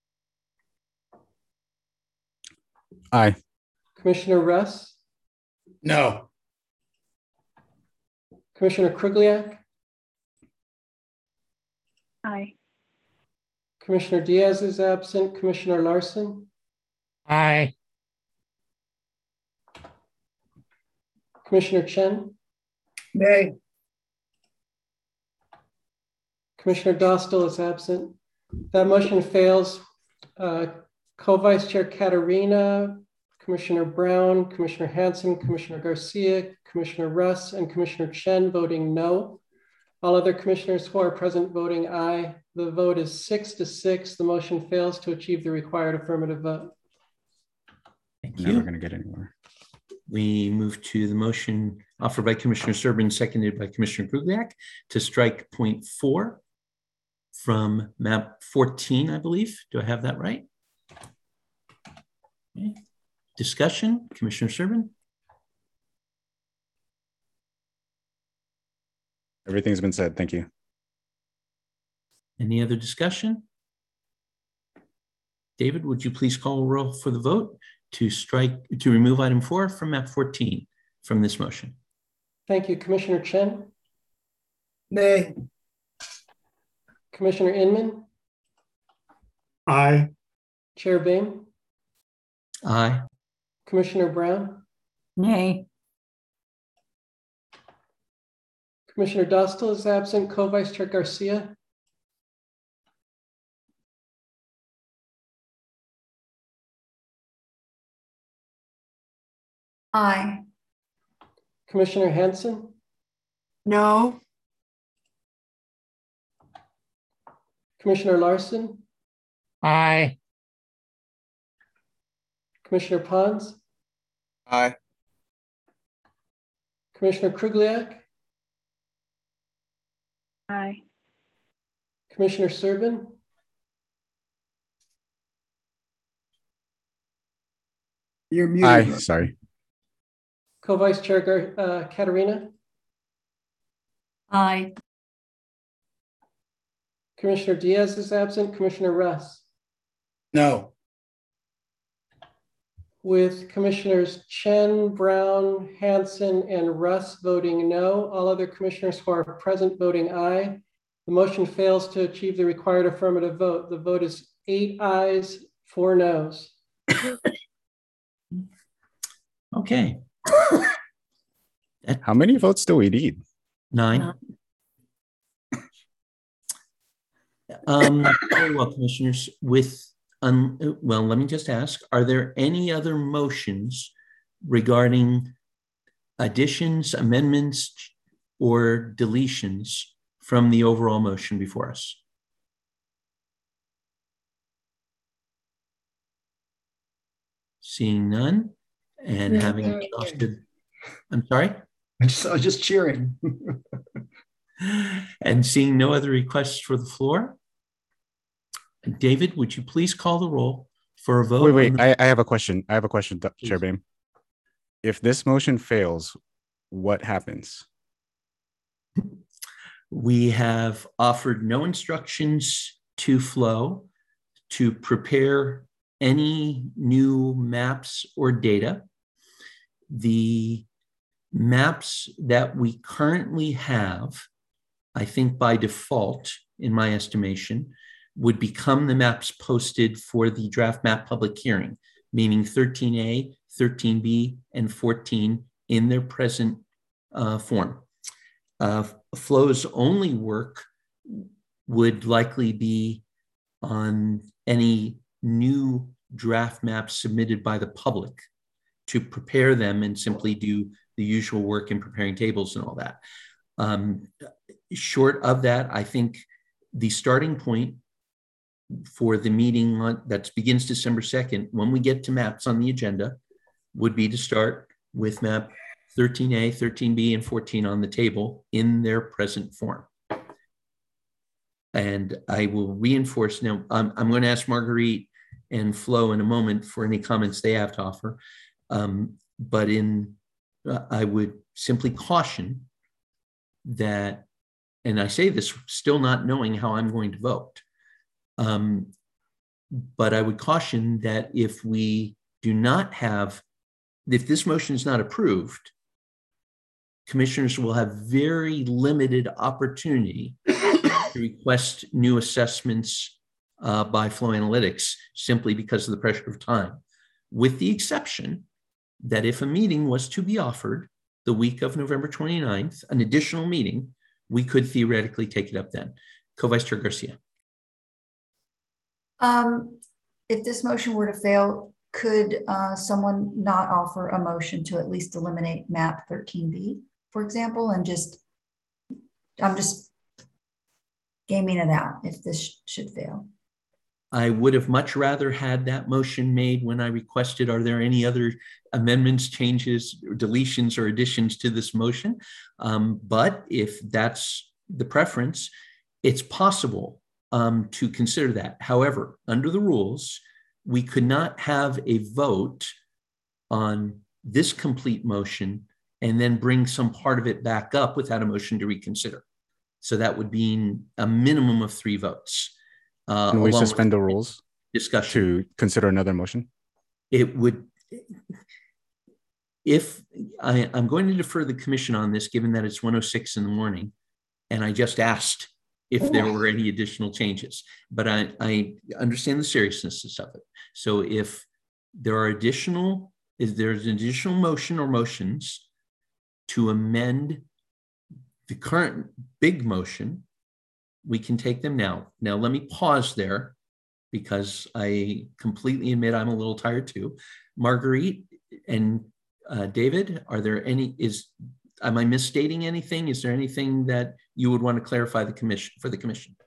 Aye. Commissioner Russ? No. Commissioner Krugliak? Aye. Commissioner Diaz is absent. Commissioner Larson? Aye. Commissioner Chen? Nay. Commissioner Dostal is absent. That motion fails. Uh, Co-Vice Chair Katarina, Commissioner Brown, Commissioner Hanson, Commissioner Garcia, Commissioner Russ, and Commissioner Chen voting no. All other commissioners who are present voting aye. The vote is six to six. The motion fails to achieve the required affirmative vote. Thank Never you. going to get anywhere. We move to the motion offered by Commissioner Serban, seconded by Commissioner Krugliak, to strike point four from map fourteen, I believe. Do I have that right? Okay. Discussion, Commissioner Serban? Everything's been said. Thank you. Any other discussion? David, would you please call a roll for the vote to strike, to remove item four from map fourteen from this motion? Thank you. Commissioner Chen? Nay. Commissioner Inman? Aye. Chair Boehm? Aye. Commissioner Brown? Nay. Commissioner Dostal is absent. Co-Vice Chair Garcia? Aye. Commissioner Hanson? No. Commissioner Larson? Aye. Commissioner Pons? Aye. Commissioner Krugliak? Aye. Commissioner Serban? You're muted. Aye. Sorry. Co-Vice Chair Gar uh, Katarina? Aye. Commissioner Diaz is absent. Commissioner Russ? No. With Commissioners Chen, Brown, Hanson, and Russ voting no, all other commissioners who are present voting aye. The motion fails to achieve the required affirmative vote. The vote is eight ayes, four noes. Okay. How many votes do we need? Nine. Um, very well, commissioners, with, um, well, let me just ask, are there any other motions regarding additions, amendments, or deletions from the overall motion before us? Seeing none and having exhausted, I'm sorry? I, just, I was just cheering. And seeing no other requests for the floor, David, would you please call the roll for a vote? Wait, wait. The- I, I have a question. I have a question, Chair Boehm. If this motion fails, what happens? We have offered no instructions to Flow to prepare any new maps or data. The maps that we currently have, I think by default, in my estimation, would become the maps posted for the draft map public hearing, meaning thirteen A, thirteen B, and fourteen in their present uh, form. Uh, Flow's only work would likely be on any new draft maps submitted by the public to prepare them and simply do the usual work in preparing tables and all that. Um, short of that, I think the starting point for the meeting on, that begins December second, when we get to maps on the agenda, would be to start with map thirteen A, thirteen B, and fourteen on the table in their present form. And I will reinforce now, I'm, I'm going to ask Marguerite and Flo in a moment for any comments they have to offer. Um, but in, uh, I would simply caution that, and I say this still not knowing how I'm going to vote, um, but I would caution that if we do not have, if this motion is not approved, commissioners will have very limited opportunity to request new assessments uh, by Flow Analytics simply because of the pressure of time, with the exception that if a meeting was to be offered the week of November twenty-ninth, an additional meeting, we could theoretically take it up then. Co-Vice Chair Garcia. Um, if this motion were to fail, could uh, someone not offer a motion to at least eliminate map thirteen B, for example, and just, I'm just gaming it out if this sh should fail. I would have much rather had that motion made when I requested, are there any other amendments, changes, or deletions, or additions to this motion? Um, but if that's the preference, it's possible um, to consider that. However, under the rules, we could not have a vote on this complete motion and then bring some part of it back up without a motion to reconsider. So that would be a minimum of three votes. Uh, Can we suspend the rules discussion to consider another motion? It would, if I, I'm going to defer the commission on this, given that it's one oh six in the morning, and I just asked if there were any additional changes, but I, I understand the seriousness of it. So if there are additional, if there's an additional motion or motions to amend the current big motion, we can take them now. Now, let me pause there because I completely admit I'm a little tired too. Marguerite and uh, David, are there any, is, am I misstating anything? Is there anything that you would want to clarify the commission for the commission?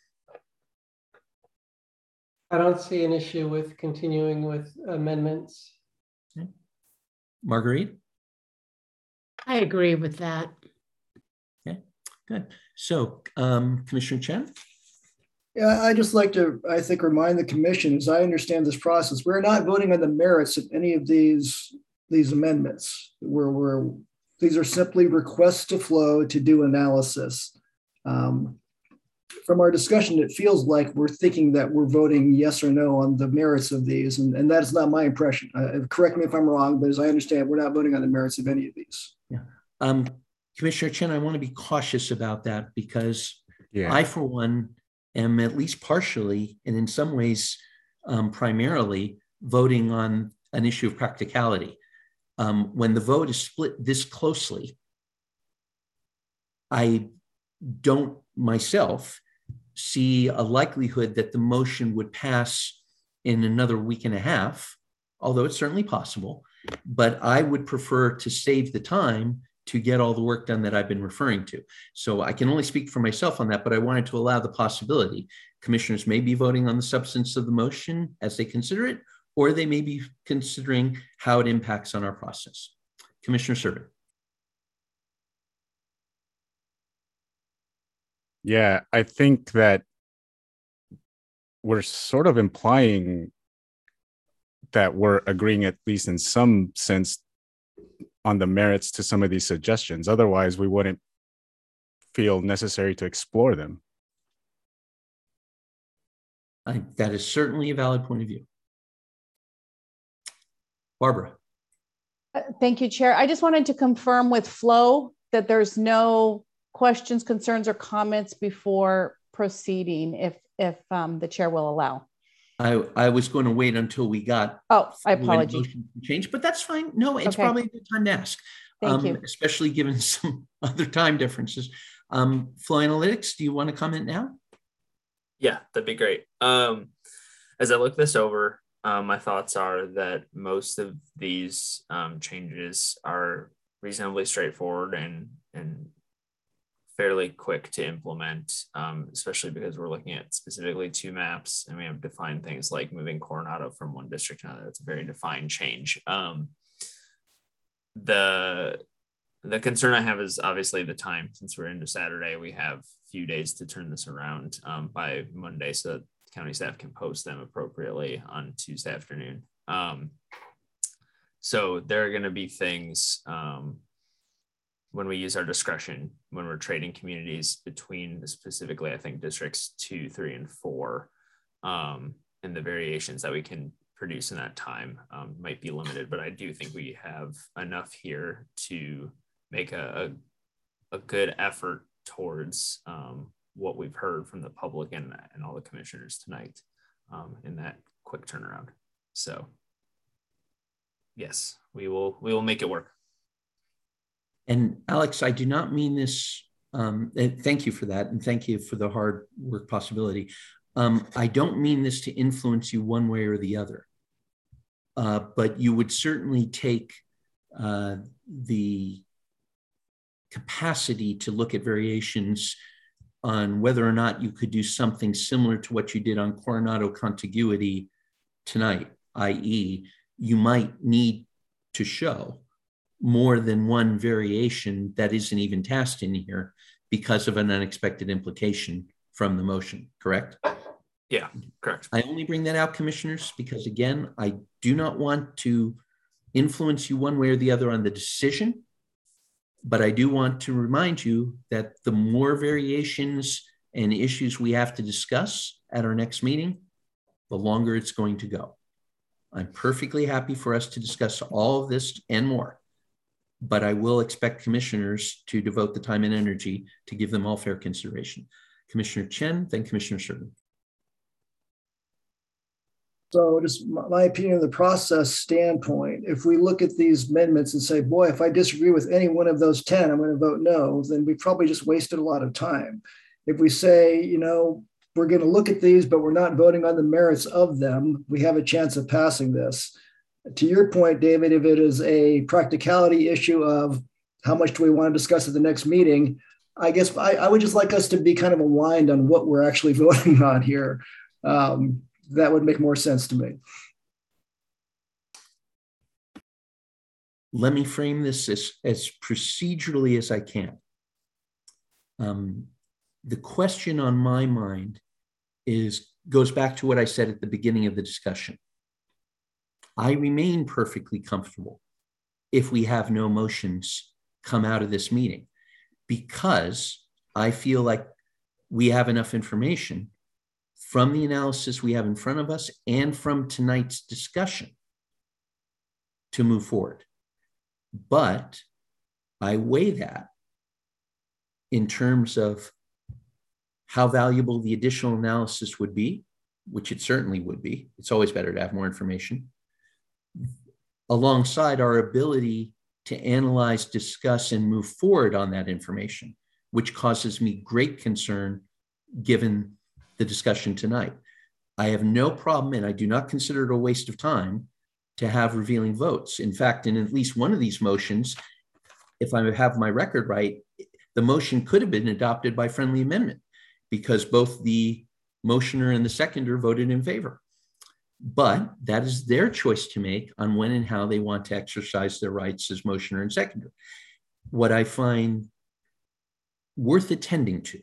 I don't see an issue with continuing with amendments. Okay. Marguerite? I agree with that. Okay, good. So, um, Commissioner Chen? Yeah, I just like to, I think, remind the commission, as I understand this process, we're not voting on the merits of any of these, these amendments. We're, we're, these are simply requests to Flow to do analysis. Um, from our discussion, it feels like we're thinking that we're voting yes or no on the merits of these, and, and that is not my impression. Uh, correct me if I'm wrong, but as I understand, we're not voting on the merits of any of these. Yeah. Um, Commissioner Chen, I want to be cautious about that because yeah. I, for one, am at least partially, and in some ways, um, primarily voting on an issue of practicality. Um, when the vote is split this closely, I don't myself see a likelihood that the motion would pass in another week and a half, although it's certainly possible, but I would prefer to save the time to get all the work done that I've been referring to. So I can only speak for myself on that, but I wanted to allow the possibility. Commissioners may be voting on the substance of the motion as they consider it, or they may be considering how it impacts on our process. Commissioner Servin. Yeah, I think that we're sort of implying that we're agreeing, at least in some sense, on the merits to some of these suggestions. Otherwise, we wouldn't feel necessary to explore them. I, that is certainly a valid point of view. Barbara. Uh, thank you, Chair. I just wanted to confirm with Flo that there's no questions, concerns, or comments before proceeding, if if um, the chair will allow. I, I was going to wait until we got oh I apologize change, but that's fine. No, it's okay. Probably a good time to ask. Thank um, you. Especially given some other time differences. Um, Flow Analytics, do you want to comment now? Yeah, that'd be great. Um, as I look this over, um, my thoughts are that most of these um, changes are reasonably straightforward and and fairly quick to implement, um, especially because we're looking at specifically two maps and we have defined things like moving Coronado from one district to another. It's a very defined change. Um, the the concern I have is obviously the time. Since we're into Saturday, we have a few days to turn this around um, by Monday so that county staff can post them appropriately on Tuesday afternoon. Um, so there are going to be things um, when we use our discretion, when we're trading communities between specifically, I think districts two, three, and four, um, and the variations that we can produce in that time um, might be limited, but I do think we have enough here to make a, a, a good effort towards um, what we've heard from the public and, and all the commissioners tonight um, in that quick turnaround. So yes, we will, we will make it work. And Alex, I do not mean this, um, and thank you for that. And thank you for the hard work possibility. Um, I don't mean this to influence you one way or the other, uh, but you would certainly take uh, the capacity to look at variations on whether or not you could do something similar to what you did on Coronado contiguity tonight, that is you might need to show more than one variation that isn't even tasked in here because of an unexpected implication from the motion, correct? Yeah, correct. I only bring that out, commissioners, because again, I do not want to influence you one way or the other on the decision, but I do want to remind you that the more variations and issues we have to discuss at our next meeting, the longer it's going to go. I'm perfectly happy for us to discuss all of this and more, but I will expect commissioners to devote the time and energy to give them all fair consideration. Commissioner Chen, then Commissioner Serban. So just my opinion of the process standpoint, if we look at these amendments and say, boy, if I disagree with any one of those ten, I'm going to vote no, then we probably just wasted a lot of time. If we say, you know, we're going to look at these, but we're not voting on the merits of them, we have a chance of passing this. To your point, David, if it is a practicality issue of how much do we want to discuss at the next meeting, I guess I, I would just like us to be kind of aligned on what we're actually voting on here. Um, that would make more sense to me. Let me frame this as, as procedurally as I can. Um, the question on my mind is goes back to what I said at the beginning of the discussion. I remain perfectly comfortable if we have no motions come out of this meeting, because I feel like we have enough information from the analysis we have in front of us and from tonight's discussion to move forward. But I weigh that in terms of how valuable the additional analysis would be, which it certainly would be. It's always better to have more information, alongside our ability to analyze, discuss, and move forward on that information, which causes me great concern given the discussion tonight. I have no problem, and I do not consider it a waste of time to have revealing votes. In fact, in at least one of these motions, if I have my record right, the motion could have been adopted by friendly amendment because both the motioner and the seconder voted in favor. But that is their choice to make on when and how they want to exercise their rights as motioner and seconder. What I find worth attending to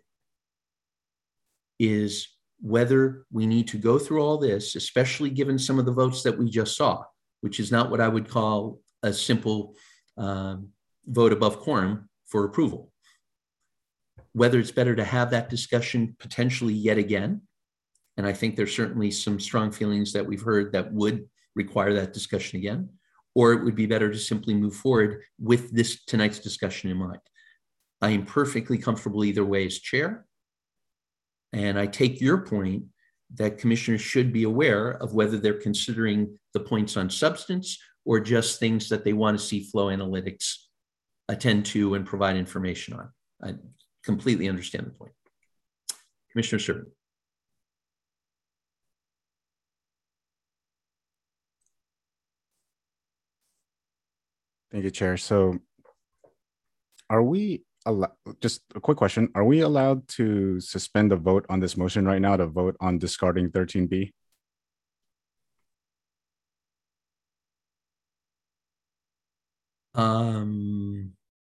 is whether we need to go through all this, especially given some of the votes that we just saw, which is not what I would call a simple uh, vote above quorum for approval. Whether it's better to have that discussion potentially yet again, and I think there's certainly some strong feelings that we've heard that would require that discussion again, or it would be better to simply move forward with this tonight's discussion in mind. I am perfectly comfortable either way as chair. And I take your point that commissioners should be aware of whether they're considering the points on substance or just things that they want to see Flow Analytics attend to and provide information on. I completely understand the point. Commissioner Serban. Thank you, Chair. So are we, al- just a quick question, are we allowed to suspend the vote on this motion right now to vote on discarding thirteen B? Um,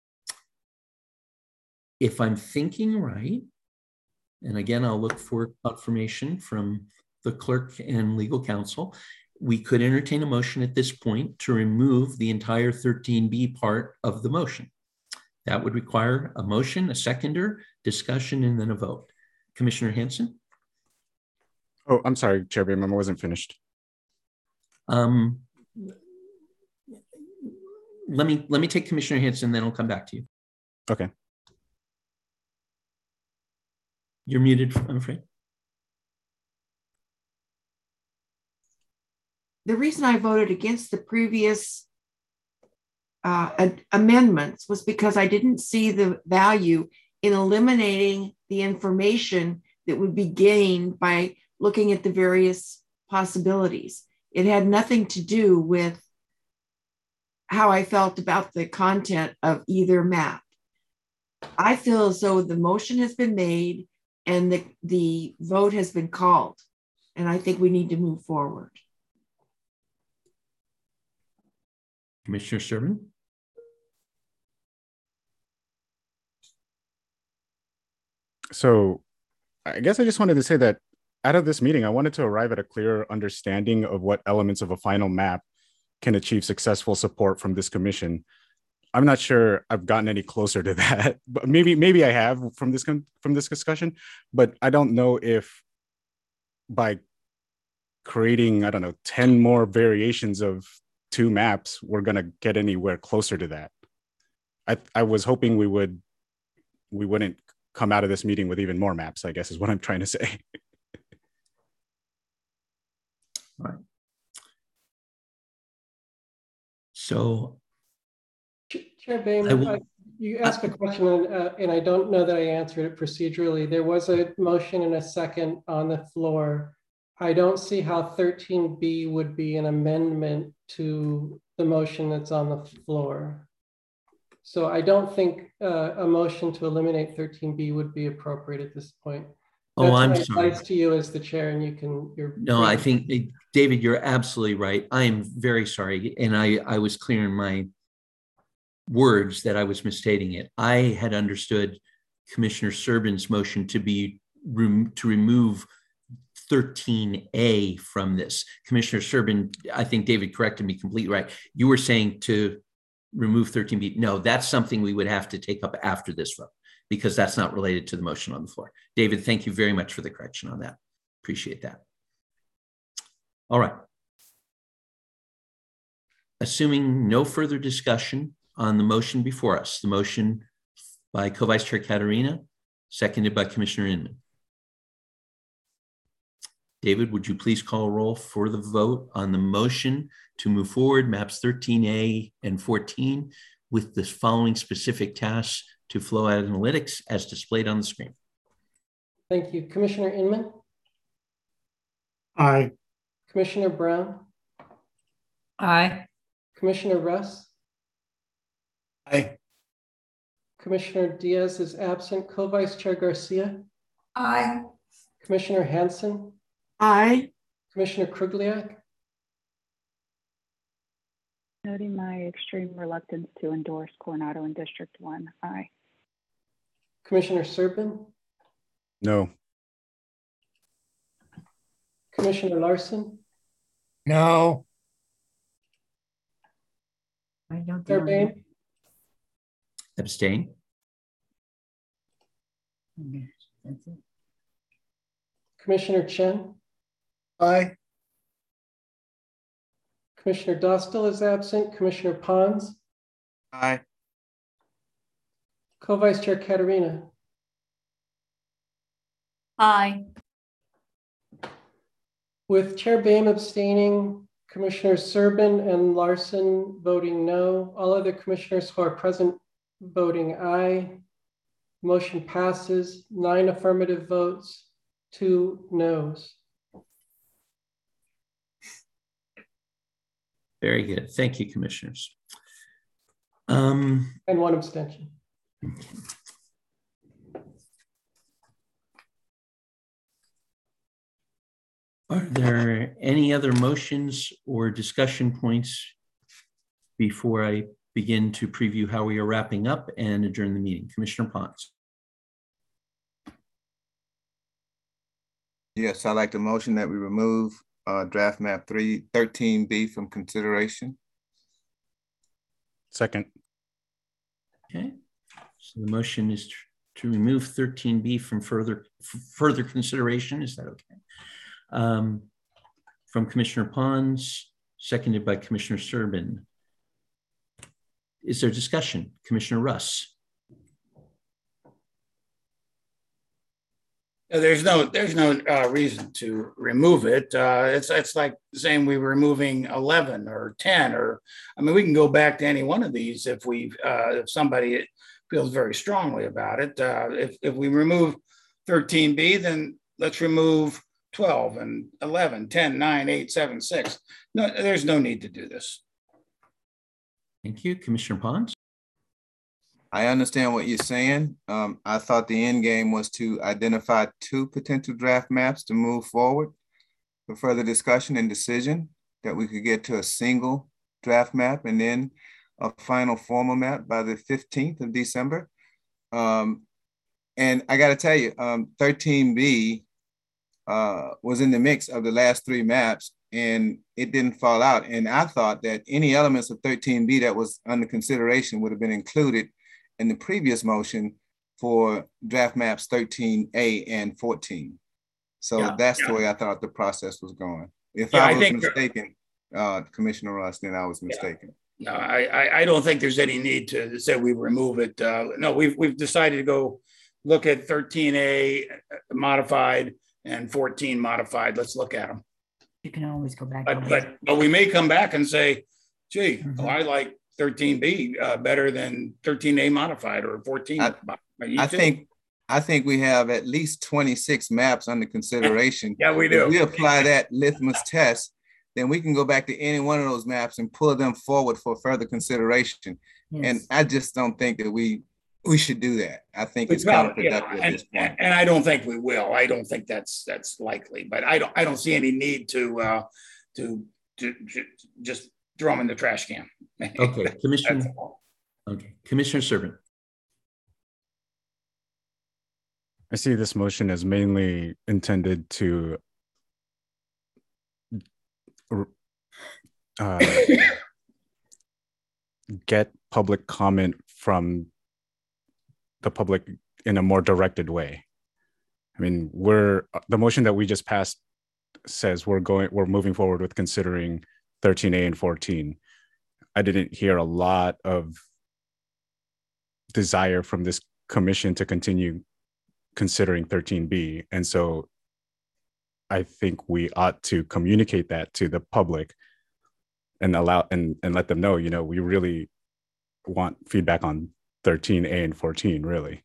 if I'm thinking right, and again, I'll look for confirmation from the clerk and legal counsel, we could entertain a motion at this point to remove the entire thirteen B part of the motion. That would require a motion, a seconder, discussion, and then a vote. Commissioner Hanson? Oh, I'm sorry, Chair Bame, I wasn't finished. Um, let me let me take Commissioner Hanson, then I'll come back to you. Okay. You're muted, I'm afraid. The reason I voted against the previous uh, ad- amendments was because I didn't see the value in eliminating the information that would be gained by looking at the various possibilities. It had nothing to do with how I felt about the content of either map. I feel as though the motion has been made and the, the vote has been called, and I think we need to move forward. Commissioner Serban? So I guess I just wanted to say that out of this meeting, I wanted to arrive at a clearer understanding of what elements of a final map can achieve successful support from this commission. I'm not sure I've gotten any closer to that, but maybe maybe I have from this from this discussion, but I don't know if by creating, I don't know, ten more variations of two maps, we're going to get anywhere closer to that. I, I was hoping we would, we wouldn't come out of this meeting with even more maps, I guess is what I'm trying to say. All right. So, Chair Bame, I will, I, you asked a question and, uh, and I don't know that I answered it procedurally. There was a motion and a second on the floor. I don't see how thirteen B would be an amendment to the motion that's on the floor. So I don't think uh, a motion to eliminate thirteen B would be appropriate at this point. oh, That's I'm my sorry. advice to you as the chair, and you can. You're no, I think, David, you're absolutely right. I am very sorry. And I, I was clear in my words that I was misstating it. I had understood Commissioner Serban's motion to be rem- to remove thirteen A from this. Commissioner Serban, I think David corrected me completely right. You were saying to remove thirteen B. No, that's something we would have to take up after this vote because that's not related to the motion on the floor. David, thank you very much for the correction on that. Appreciate that. All right. Assuming no further discussion on the motion before us, the motion by Co-Vice Chair Caterina, seconded by Commissioner Inman. David, would you please call a roll for the vote on the motion to move forward maps thirteen A and fourteen with the following specific tasks to Flow Analytics as displayed on the screen? Thank you. Commissioner Inman? Aye. Commissioner Brown? Aye. Commissioner Russ? Aye. Commissioner Diaz is absent. Co-Vice Chair Garcia? Aye. Commissioner Hanson? Aye. Commissioner Krugliak? Noting my extreme reluctance to endorse Coronado in District one, aye. Commissioner Serban? No. Commissioner Larson? No. I don't Chair know. Bame? Abstain. Okay, that's it. Commissioner Chen? Aye. Commissioner Dostal is absent. Commissioner Pons? Aye. Co-Vice Chair Caterina? Aye. With Chair Bame abstaining, Commissioners Serban and Larson voting no, all other commissioners who are present voting aye. Motion passes, nine affirmative votes, two noes. Very good. Thank you, commissioners. Um, and one abstention. Are there any other motions or discussion points before I begin to preview how we are wrapping up and adjourn the meeting? Commissioner Pons. Yes, I'd like to motion that we remove uh, draft map three thirteen B from consideration. Second. Okay, so the motion is to, to remove thirteen B from further further consideration. Is that okay? Um, from Commissioner Pons, seconded by Commissioner Serban. Is there discussion? Commissioner Russ. There's no, there's no uh, reason to remove it. Uh, it's it's like saying we were removing eleven or ten, or I mean, we can go back to any one of these if we uh, if somebody feels very strongly about it. Uh, if if we remove thirteen B, then let's remove twelve and eleven, ten, nine, eight, seven, six. No, there's no need to do this. Thank you, Commissioner Pons. I understand what you're saying. Um, I thought the end game was to identify two potential draft maps to move forward for further discussion and decision, that we could get to a single draft map and then a final formal map by the fifteenth of December. Um, and I got to tell you, um, thirteen B uh, was in the mix of the last three maps and it didn't fall out. And I thought that any elements of thirteen B that was under consideration would have been included in the previous motion for draft maps thirteen A and fourteen. So yeah, that's yeah. the way I thought the process was going. If Yeah, I I was think mistaken, uh, Commissioner Ross, then I was mistaken. No, I, I, I don't think there's any need to say we remove it. Uh, no, we've, we've decided to go look at thirteen A modified and fourteen modified. Let's look at them. You can always go back. But, but, but we may come back and say, gee, mm-hmm. oh, I like thirteen B uh, better than thirteen A modified or fourteen. I, I think I think we have at least twenty-six maps under consideration. Yeah, we do. If we apply that litmus test, then we can go back to any one of those maps and pull them forward for further consideration. Yes. And I just don't think that we we should do that. I think it's well, counterproductive yeah, at this and, point. And I don't think we will. I don't think that's that's likely. But I don't I don't see any need to uh, to, to, to just throw them in the trash can. Okay, Commissioner. Okay, Commissioner Serban. I see this motion as mainly intended to uh, get public comment from the public in a more directed way. I mean, we're the motion that we just passed says we're going, we're moving forward with considering thirteen A and fourteen. I didn't hear a lot of desire from this commission to continue considering thirteen B. And so I think we ought to communicate that to the public and allow and, and let them know, you know, we really want feedback on thirteen A and fourteen, really.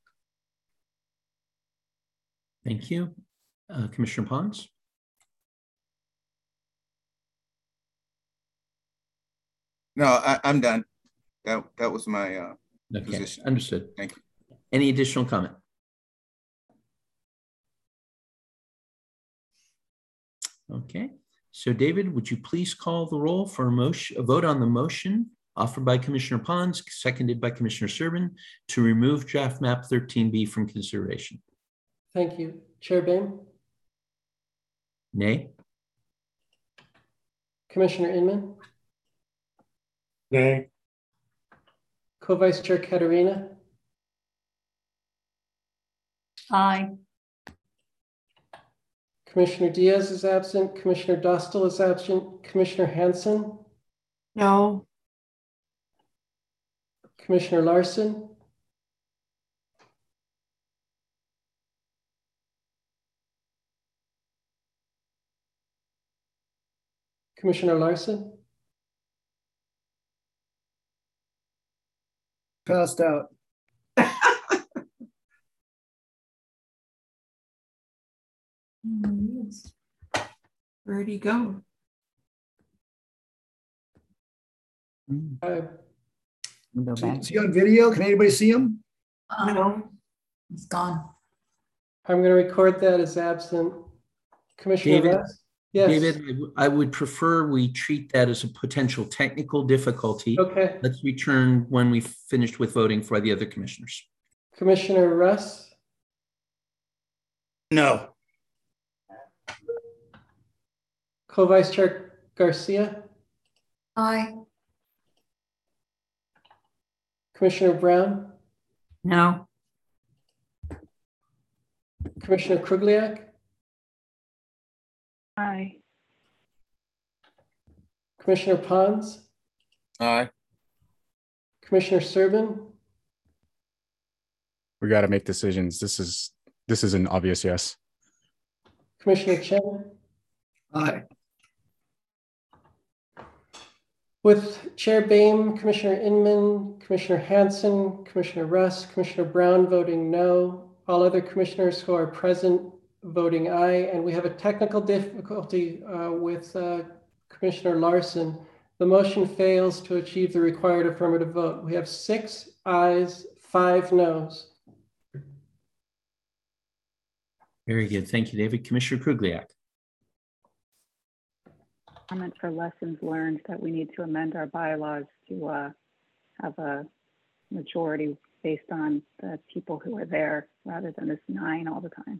Thank you. Uh, Commissioner Pons? No, I, I'm done. That, that was my uh, okay. position. Understood. Thank you. Any additional comment? Okay. So David, would you please call the roll for a motion, a vote on the motion offered by Commissioner Pons, seconded by Commissioner Serban, to remove draft map thirteen B from consideration? Thank you. Chair Boehm? Nay. Commissioner Inman? Nay. Co-Vice Chair Katerina? Aye. Commissioner Diaz is absent. Commissioner Dostal is absent. Commissioner Hanson? No. Commissioner Larson? Commissioner Larson? Passed out. Where'd he go? Uh, Go back. See on video? Can anybody see him? Uh, No. It's gone. I'm going to record that as absent. Commissioner David, Russ? Yes. David, I w- I would prefer we treat that as a potential technical difficulty. Okay. Let's return when we've finished with voting for the other commissioners. Commissioner Russ? No. Co-Vice Chair Garcia? Aye. Commissioner Brown? No. Commissioner Krugliak? Aye. Commissioner Pons? Aye. Commissioner Servin? We got to make decisions. This is this is an obvious yes. Commissioner Chen? Aye. With Chair Boehm, Commissioner Inman, Commissioner Hanson, Commissioner Russ, Commissioner Brown voting no, all other commissioners who are present voting aye, and we have a technical difficulty uh, with uh, Commissioner Larson. The motion fails to achieve the required affirmative vote. We have six ayes, five noes. Very good. Thank you, David. Commissioner Krugliak. Comment for lessons learned that we need to amend our bylaws to uh, have a majority based on the people who are there rather than this nine all the time.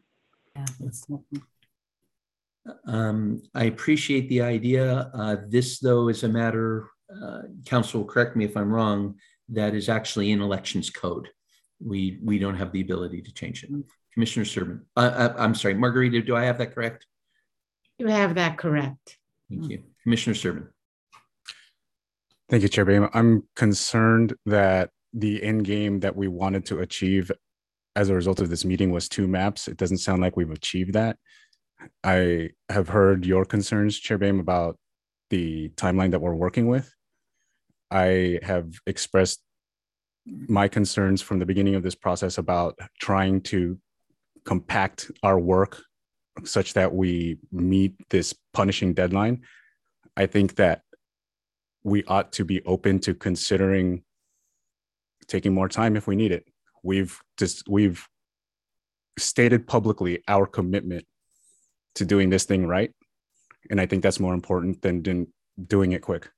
Um, I appreciate the idea. Uh, this, though, is a matter, uh, council, correct me if I'm wrong, that is actually in elections code. We we don't have the ability to change it. Commissioner Servin. Uh, I'm sorry, Margarita, do I have that correct? You have that correct. Thank you. Commissioner Servin. Thank you, Chair Boehm. I'm concerned that the end game that we wanted to achieve as a result of this meeting was two maps. It doesn't sound like we've achieved that. I have heard your concerns, Chair Boehm, about the timeline that we're working with. I have expressed my concerns from the beginning of this process about trying to compact our work such that we meet this punishing deadline. I think that we ought to be open to considering taking more time if we need it. We've just we've stated publicly our commitment to doing this thing right, and I think that's more important than, than doing it quick.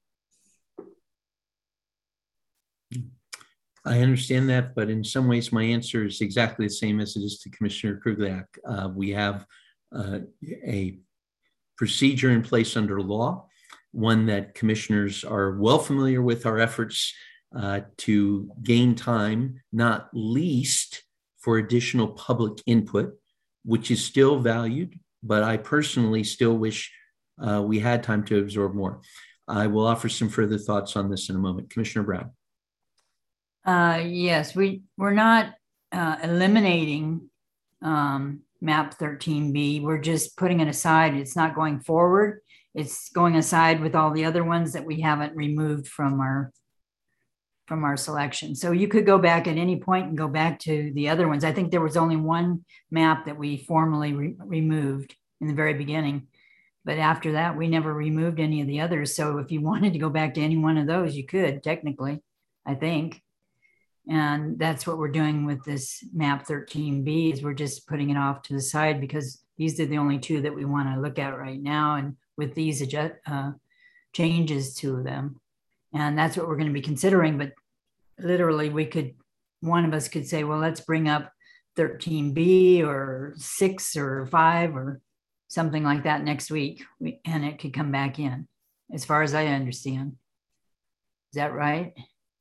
I understand that, but in some ways, my answer is exactly the same as it is to Commissioner Krugliak. Uh, we have uh, a procedure in place under law, one that commissioners are well familiar with our efforts uh, to gain time, not least for additional public input, which is still valued, but I personally still wish uh, we had time to absorb more. I will offer some further thoughts on this in a moment. Commissioner Brown. Uh, yes, we, we're not uh, eliminating um, map thirteen B. We're just putting it aside. It's not going forward. It's going aside with all the other ones that we haven't removed from our from our selection. So you could go back at any point and go back to the other ones. I think there was only one map that we formally re removed in the very beginning. But after that, we never removed any of the others. So if you wanted to go back to any one of those, you could technically, I think. And that's what we're doing with this map thirteen B is we're just putting it off to the side because these are the only two that we want to look at right now. And with these uh, changes to them. And that's what we're going to be considering. But literally we could, one of us could say, well, let's bring up thirteen B or six or five or something like that next week. We, and it could come back in as far as I understand. Is that right?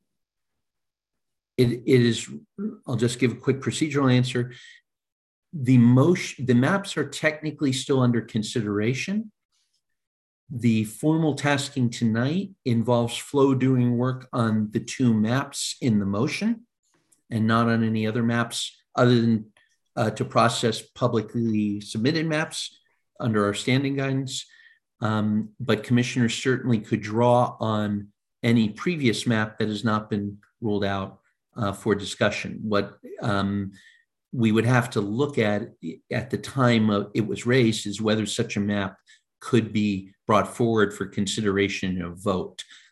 It, it is, I'll just give a quick procedural answer. The motion, the maps are technically still under consideration. The formal tasking tonight involves Flo doing work on the two maps in the motion and not on any other maps other than uh, to process publicly submitted maps under our standing guidance. Um, but commissioners certainly could draw on any previous map that has not been ruled out uh, for discussion. What um, we would have to look at at the time of it was raised is whether such a map could be brought forward for consideration of vote.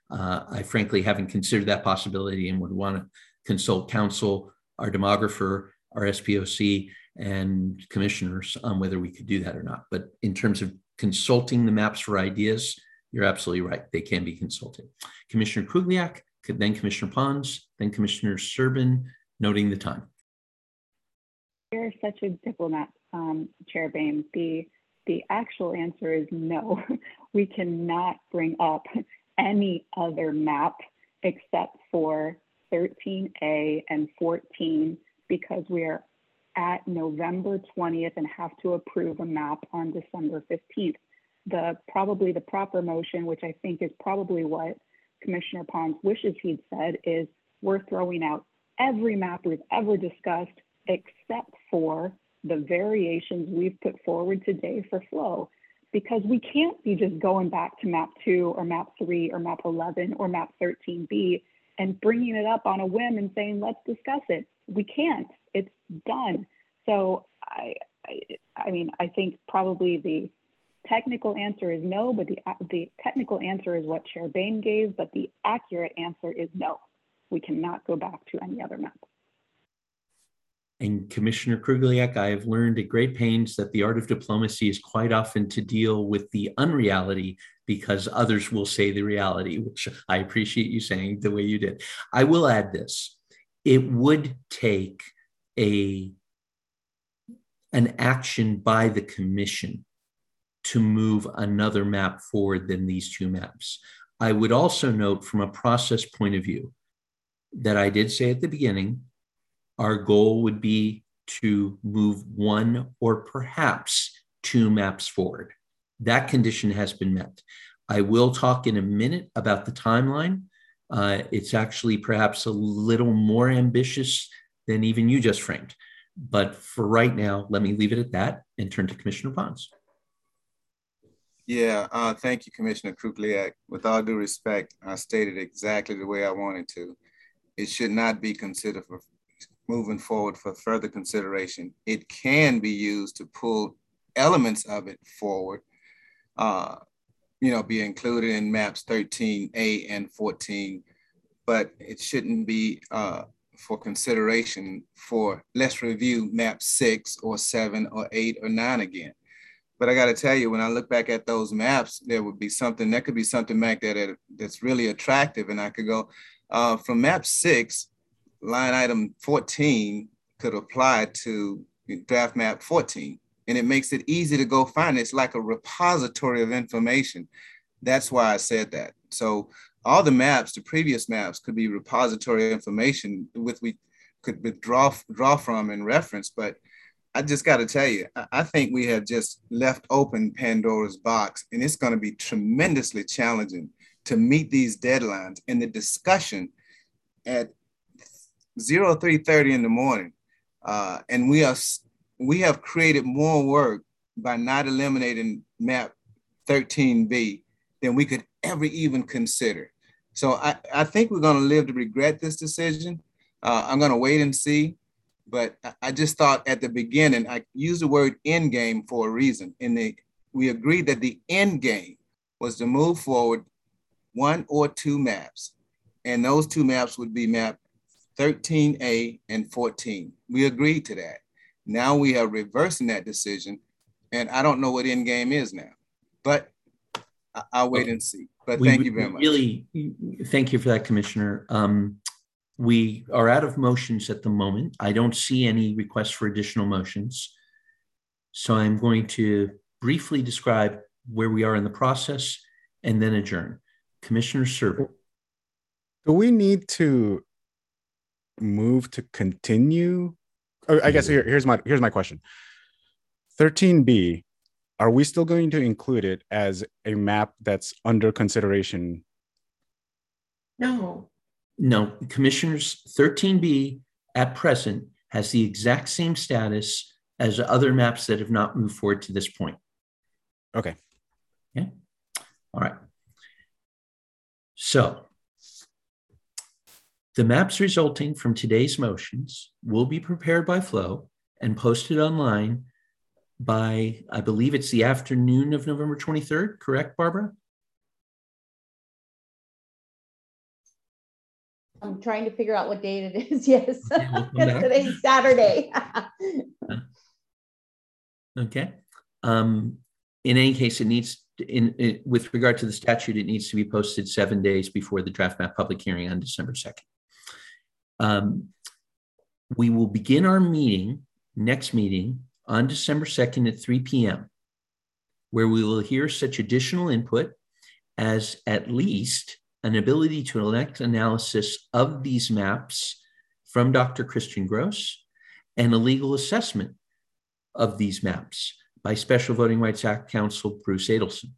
Uh, I frankly haven't considered that possibility and would want to consult counsel, our demographer, our S P O C, and commissioners on whether we could do that or not. But in terms of consulting the maps for ideas, you're absolutely right. They can be consulted. Commissioner Krugliak, then Commissioner Pons, then Commissioner Serban, noting the time. You're such a diplomat, um, Chair Bain. The, the actual answer is no. We cannot bring up any other map except for thirteen A and fourteen because we are at November twentieth and have to approve a map on December fifteenth. The probably the proper motion, which I think is probably what Commissioner Pons wishes he'd said, is we're throwing out every map we've ever discussed except for the variations we've put forward today for flow, because we can't be just going back to map two or map three or map eleven or map thirteen B and bringing it up on a whim and saying, let's discuss it. We can't, it's done. So I, I, I mean, I think probably the technical answer is no, but the, the technical answer is what Chair Bain gave, but the accurate answer is no. We cannot go back to any other map. And Commissioner Krugliak, I have learned at great pains that the art of diplomacy is quite often to deal with the unreality because others will say the reality, which I appreciate you saying the way you did. I will add this. It would take a, an action by the commission to move another map forward than these two maps. I would also note from a process point of view that I did say at the beginning, our goal would be to move one or perhaps two maps forward. That condition has been met. I will talk in a minute about the timeline. Uh, it's actually perhaps a little more ambitious than even you just framed. But for right now, let me leave it at that and turn to Commissioner Pons. Yeah, uh, thank you, Commissioner Krugliak. With all due respect, I stated exactly the way I wanted to. It should not be considered for moving forward for further consideration. It can be used to pull elements of it forward, uh, you know, be included in maps thirteen A and fourteen, but it shouldn't be uh, for consideration for, let's review map six or seven or eight or nine again. But I got to tell you, when I look back at those maps, there would be something, that could be something back there that, that's really attractive. And I could go uh, from map six, line item fourteen could apply to draft map fourteen. And it makes it easy to go find it. It's like a repository of information. That's why I said that. So all the maps, the previous maps could be repository information with we could withdraw draw from and reference. But I just got to tell you, I think we have just left open Pandora's box, and it's going to be tremendously challenging to meet these deadlines. And the discussion at three thirty in the morning, uh, and we are we have created more work by not eliminating map thirteen B than we could ever even consider. So I, I think we're going to live to regret this decision. Uh, I'm going to wait and see. But I just thought at the beginning, I used the word end game for a reason. And the, we agreed that the end game was to move forward one or two maps. And those two maps would be map thirteen A and fourteen. We agreed to that. Now we are reversing that decision. And I don't know what end game is now, but I'll wait and see. But we, thank you very much. Really, thank you for that, Commissioner. Um, we are out of motions at the moment. I don't see any requests for additional motions. So I'm going to briefly describe where we are in the process and then adjourn. Commissioner Serban. Do we need to move to continue? Oh, I guess here, here's my here's my question. thirteen B, are we still going to include it as a map that's under consideration? No. No, Commissioners, thirteen B at present has the exact same status as other maps that have not moved forward to this point. Okay. Okay. All right. So the maps resulting from today's motions will be prepared by Flo and posted online by, I believe it's the afternoon of November twenty-third, correct, Barbara? I'm trying to figure out what date it is. Yes, we'll today's Saturday. Okay. Um, in any case, it needs, in, in with regard to the statute, it needs to be posted seven days before the draft map public hearing on December second. Um, we will begin our meeting, next meeting, on December second at three p m, where we will hear such additional input as at least an ability to elect analysis of these maps from Doctor Christian Gross and a legal assessment of these maps by Special Voting Rights Act counsel Bruce Adelson.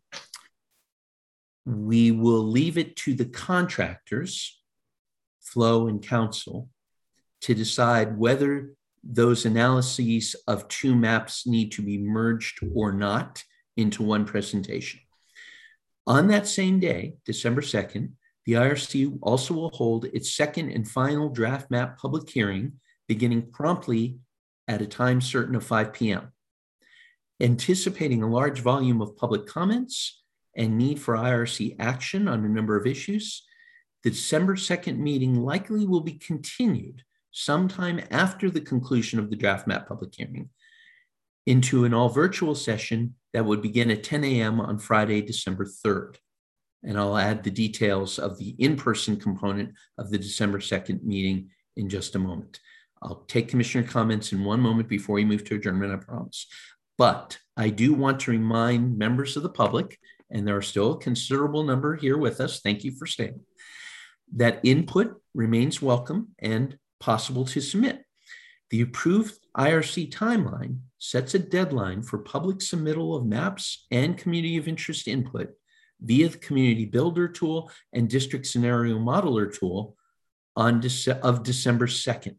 We will leave it to the contractors, Flo and counsel, to decide whether those analyses of two maps need to be merged or not into one presentation. On that same day, December second, the I R C also will hold its second and final draft map public hearing, beginning promptly at a time certain of five p m Anticipating a large volume of public comments and need for I R C action on a number of issues, the December second meeting likely will be continued sometime after the conclusion of the draft map public hearing into an all virtual session that would begin at ten a m on Friday, December third. And I'll add the details of the in-person component of the December second meeting in just a moment. I'll take commissioner comments in one moment before we move to adjournment, I promise. But I do want to remind members of the public, and there are still a considerable number here with us, thank you for staying, that input remains welcome and possible to submit. The approved I R C timeline sets a deadline for public submittal of maps and community of interest input via the Community Builder tool and District Scenario Modeler tool on Dece- of December second.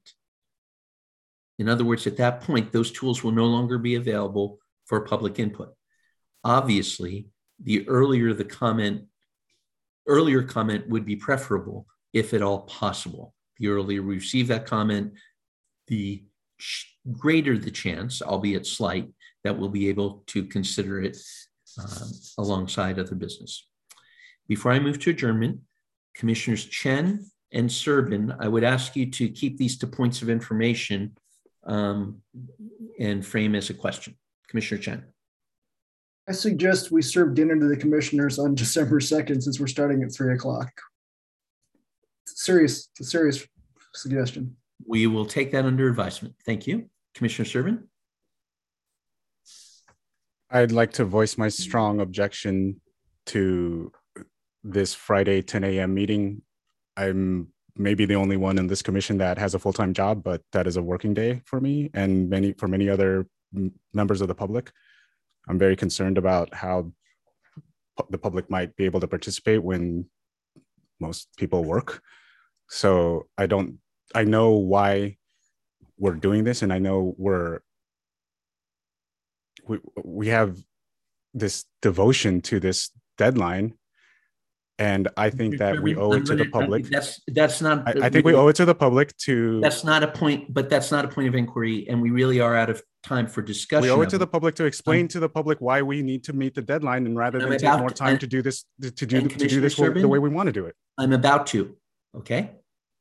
In other words, at that point, those tools will no longer be available for public input. Obviously, the earlier the comment, earlier comment would be preferable if at all possible. The earlier we receive that comment, the greater the chance, albeit slight, that we'll be able to consider it uh, alongside other business. Before I move to adjournment, Commissioners Chen and Servin, I would ask you to keep these to points of information um, and frame as a question. Commissioner Chen. I suggest we serve dinner to the commissioners on December second since we're starting at three o'clock. Serious, it's a serious suggestion. We will take that under advisement. Thank you. Commissioner Servin. I'd like to voice my strong objection to this Friday ten a m meeting. I'm maybe the only one in this commission that has a full-time job, but that is a working day for me and many for many other members of the public. I'm very concerned about how the public might be able to participate when most people work. So I don't, I know why we're doing this, and I know we're, we, we have this devotion to this deadline. And I think that we owe it to the public. That's that's not. I, I think we owe it to the public to. That's not a point, but that's not a point of inquiry, and we really are out of time for discussion. We owe it to the public to explain um, to the public why we need to meet the deadline, and rather than take more time to do this to do to do this the way we want to do it. I'm about to. Okay.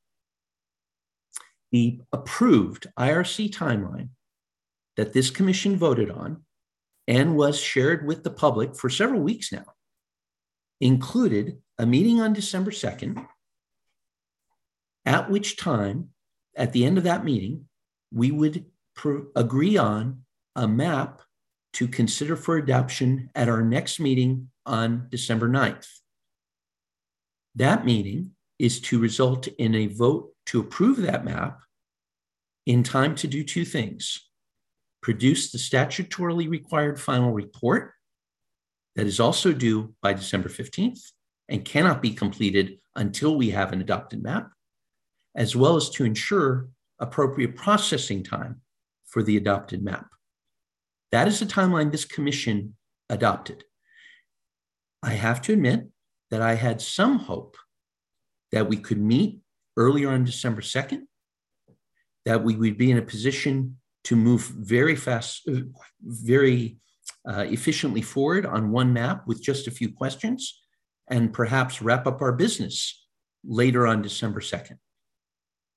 The approved I R C timeline that this commission voted on and was shared with the public for several weeks now included a meeting on December second, at which time, at the end of that meeting, we would agree on a map to consider for adoption at our next meeting on December ninth. That meeting is to result in a vote to approve that map in time to do two things: produce the statutorily required final report that is also due by December fifteenth and cannot be completed until we have an adopted map, as well as to ensure appropriate processing time for the adopted map. That is the timeline this commission adopted. I have to admit that I had some hope that we could meet earlier on December second, that we would be in a position to move very fast, very uh, efficiently forward on one map with just a few questions, and perhaps wrap up our business later on December second.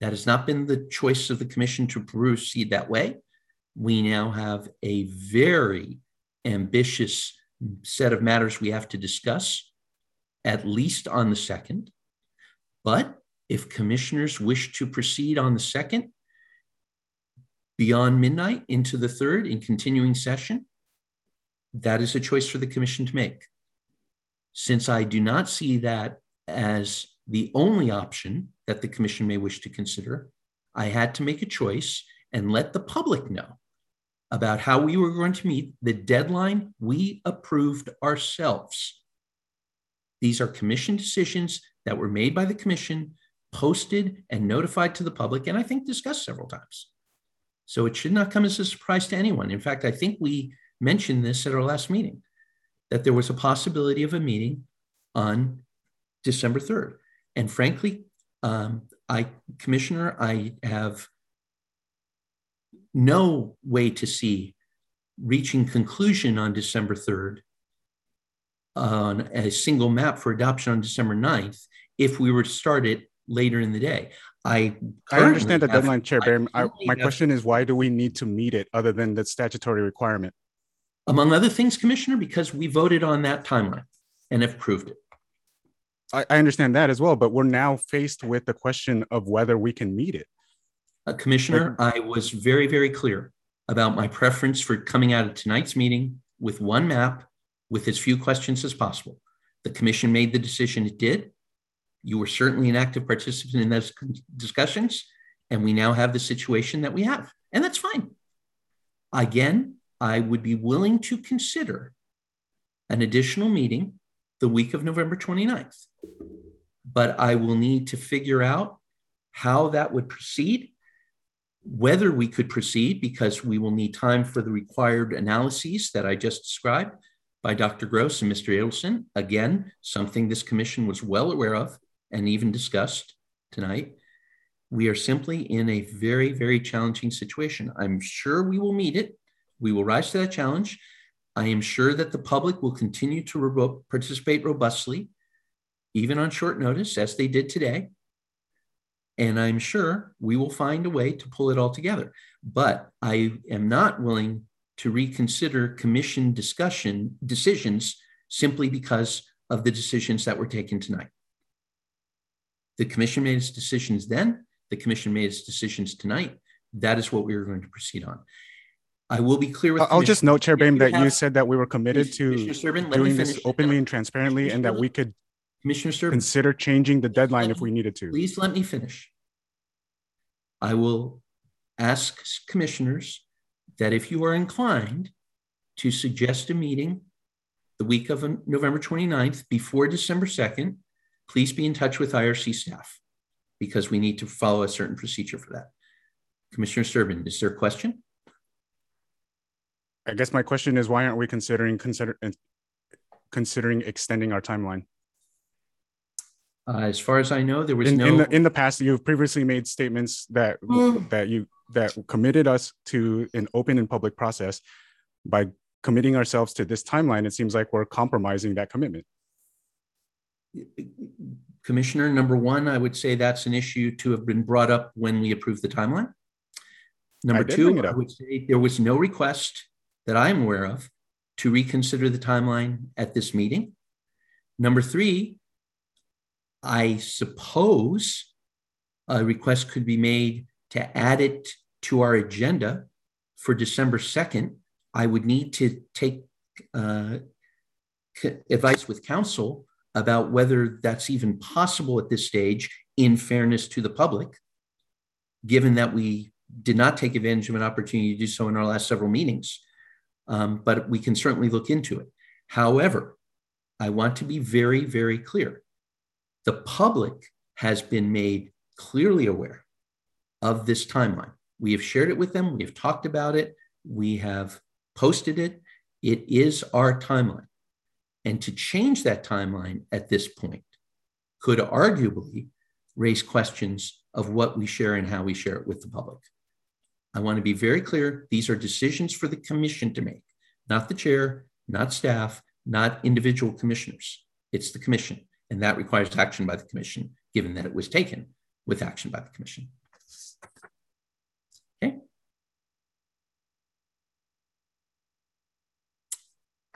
That has not been the choice of the commission to proceed that way. We now have a very ambitious set of matters we have to discuss, at least on the second. But if commissioners wish to proceed on the second, beyond midnight into the third in continuing session, that is a choice for the commission to make. Since I do not see that as the only option that the commission may wish to consider, I had to make a choice and let the public know about how we were going to meet the deadline we approved ourselves. These are commission decisions that were made by the commission, posted and notified to the public, and I think discussed several times. So it should not come as a surprise to anyone. In fact, I think we mentioned this at our last meeting, that there was a possibility of a meeting on December third. And frankly, um, I, Commissioner, I have no way to see reaching conclusion on December third on a single map for adoption on December ninth if we were to start it later in the day. I I understand the have, deadline, Chair Barry. I, my have, question is, why do we need to meet it other than the statutory requirement? Among other things, Commissioner, because we voted on that timeline and have proved it. I, I understand that as well, but we're now faced with the question of whether we can meet it. Uh, Commissioner, like, I was very, very clear about my preference for coming out of tonight's meeting with one map with as few questions as possible. The commission made the decision it did. You were certainly an active participant in those discussions, and we now have the situation that we have, and that's fine. Again, I would be willing to consider an additional meeting the week of November twenty-ninth, but I will need to figure out how that would proceed, whether we could proceed, because we will need time for the required analyses that I just described by Doctor Gross and Mister Adelson. Again, something this commission was well aware of and even discussed tonight. We are simply in a very, very challenging situation. I'm sure we will meet it. We will rise to that challenge. I am sure that the public will continue to ro- participate robustly, even on short notice, as they did today. And I'm sure we will find a way to pull it all together. But I am not willing to reconsider commission discussion decisions simply because of the decisions that were taken tonight. The commission made its decisions then. The commission made its decisions tonight. That is what we are going to proceed on. I will be clear with. I'll just note, Chair Boehm, that you said that we were committed to Serban, doing this openly and transparently, and that we could Commissioner Serban, consider changing the deadline if we needed to. Please let me finish. I will ask commissioners that if you are inclined to suggest a meeting the week of November twenty-ninth before December second, please be in touch with I R C staff because we need to follow a certain procedure for that. Commissioner Serban, is there a question? I guess my question is, why aren't we considering consider, considering extending our timeline? Uh, as far as I know, there was in, no. In the, in the past, you've previously made statements that mm. that you that committed us to an open and public process. By committing ourselves to this timeline, it seems like we're compromising that commitment. Commissioner, number one, I would say that's an issue to have been brought up when we approved the timeline. Number two, I would say there was no request that I'm aware of to reconsider the timeline at this meeting. Number three, I suppose a request could be made to add it to our agenda for December second. I would need to take uh, advice with counsel about whether that's even possible at this stage, in fairness to the public, given that we did not take advantage of an opportunity to do so in our last several meetings. Um, but we can certainly look into it. However, I want to be very, very clear. The public has been made clearly aware of this timeline. We have shared it with them. We have talked about it. We have posted it. It is our timeline. And to change that timeline at this point could arguably raise questions of what we share and how we share it with the public. I want to be very clear. These are decisions for the commission to make, not the chair, not staff, not individual commissioners. It's the commission, and that requires action by the commission, given that it was taken with action by the commission.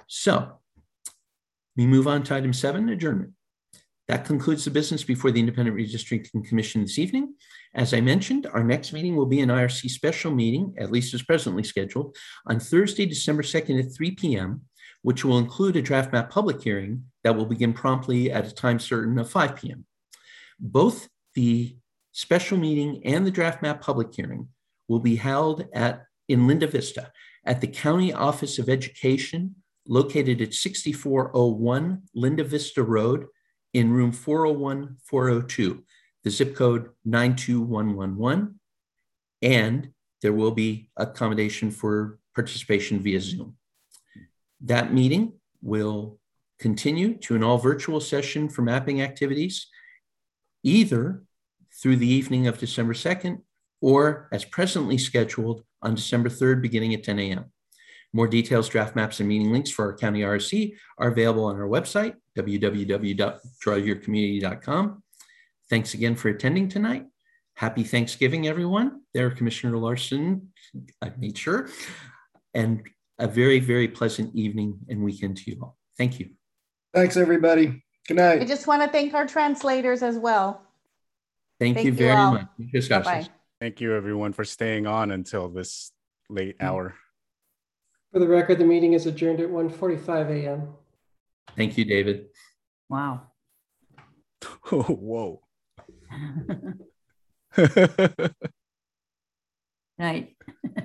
So we move on to item seven, adjournment. That concludes the business before the Independent Redistricting Commission this evening. As I mentioned, our next meeting will be an I R C special meeting, at least as presently scheduled, on Thursday, December second at three p m, which will include a draft map public hearing that will begin promptly at a time certain of five p m Both the special meeting and the draft map public hearing will be held at in Linda Vista at the County Office of Education, located at sixty-four oh one Linda Vista Road, in room four oh one, four oh two, the zip code nine two one one one, and there will be accommodation for participation via Zoom. That meeting will continue to an all virtual session for mapping activities, either through the evening of December second or as presently scheduled on December third, beginning at ten a m More details, draft maps, and meeting links for our county R S C are available on our website, w w w dot draw your community dot com. Thanks again for attending tonight. Happy Thanksgiving, everyone. There, Commissioner Larson, I made sure. And a very, very pleasant evening and weekend to you all. Thank you. Thanks, everybody. Good night. I just want to thank our translators as well. Thank, Thank you you very all. much. Muchas Bye-bye. gracias. Thank you, everyone, for staying on until this late hour. For the record, the meeting is adjourned at one forty-five a m Thank you, David. Wow. Whoa. Night.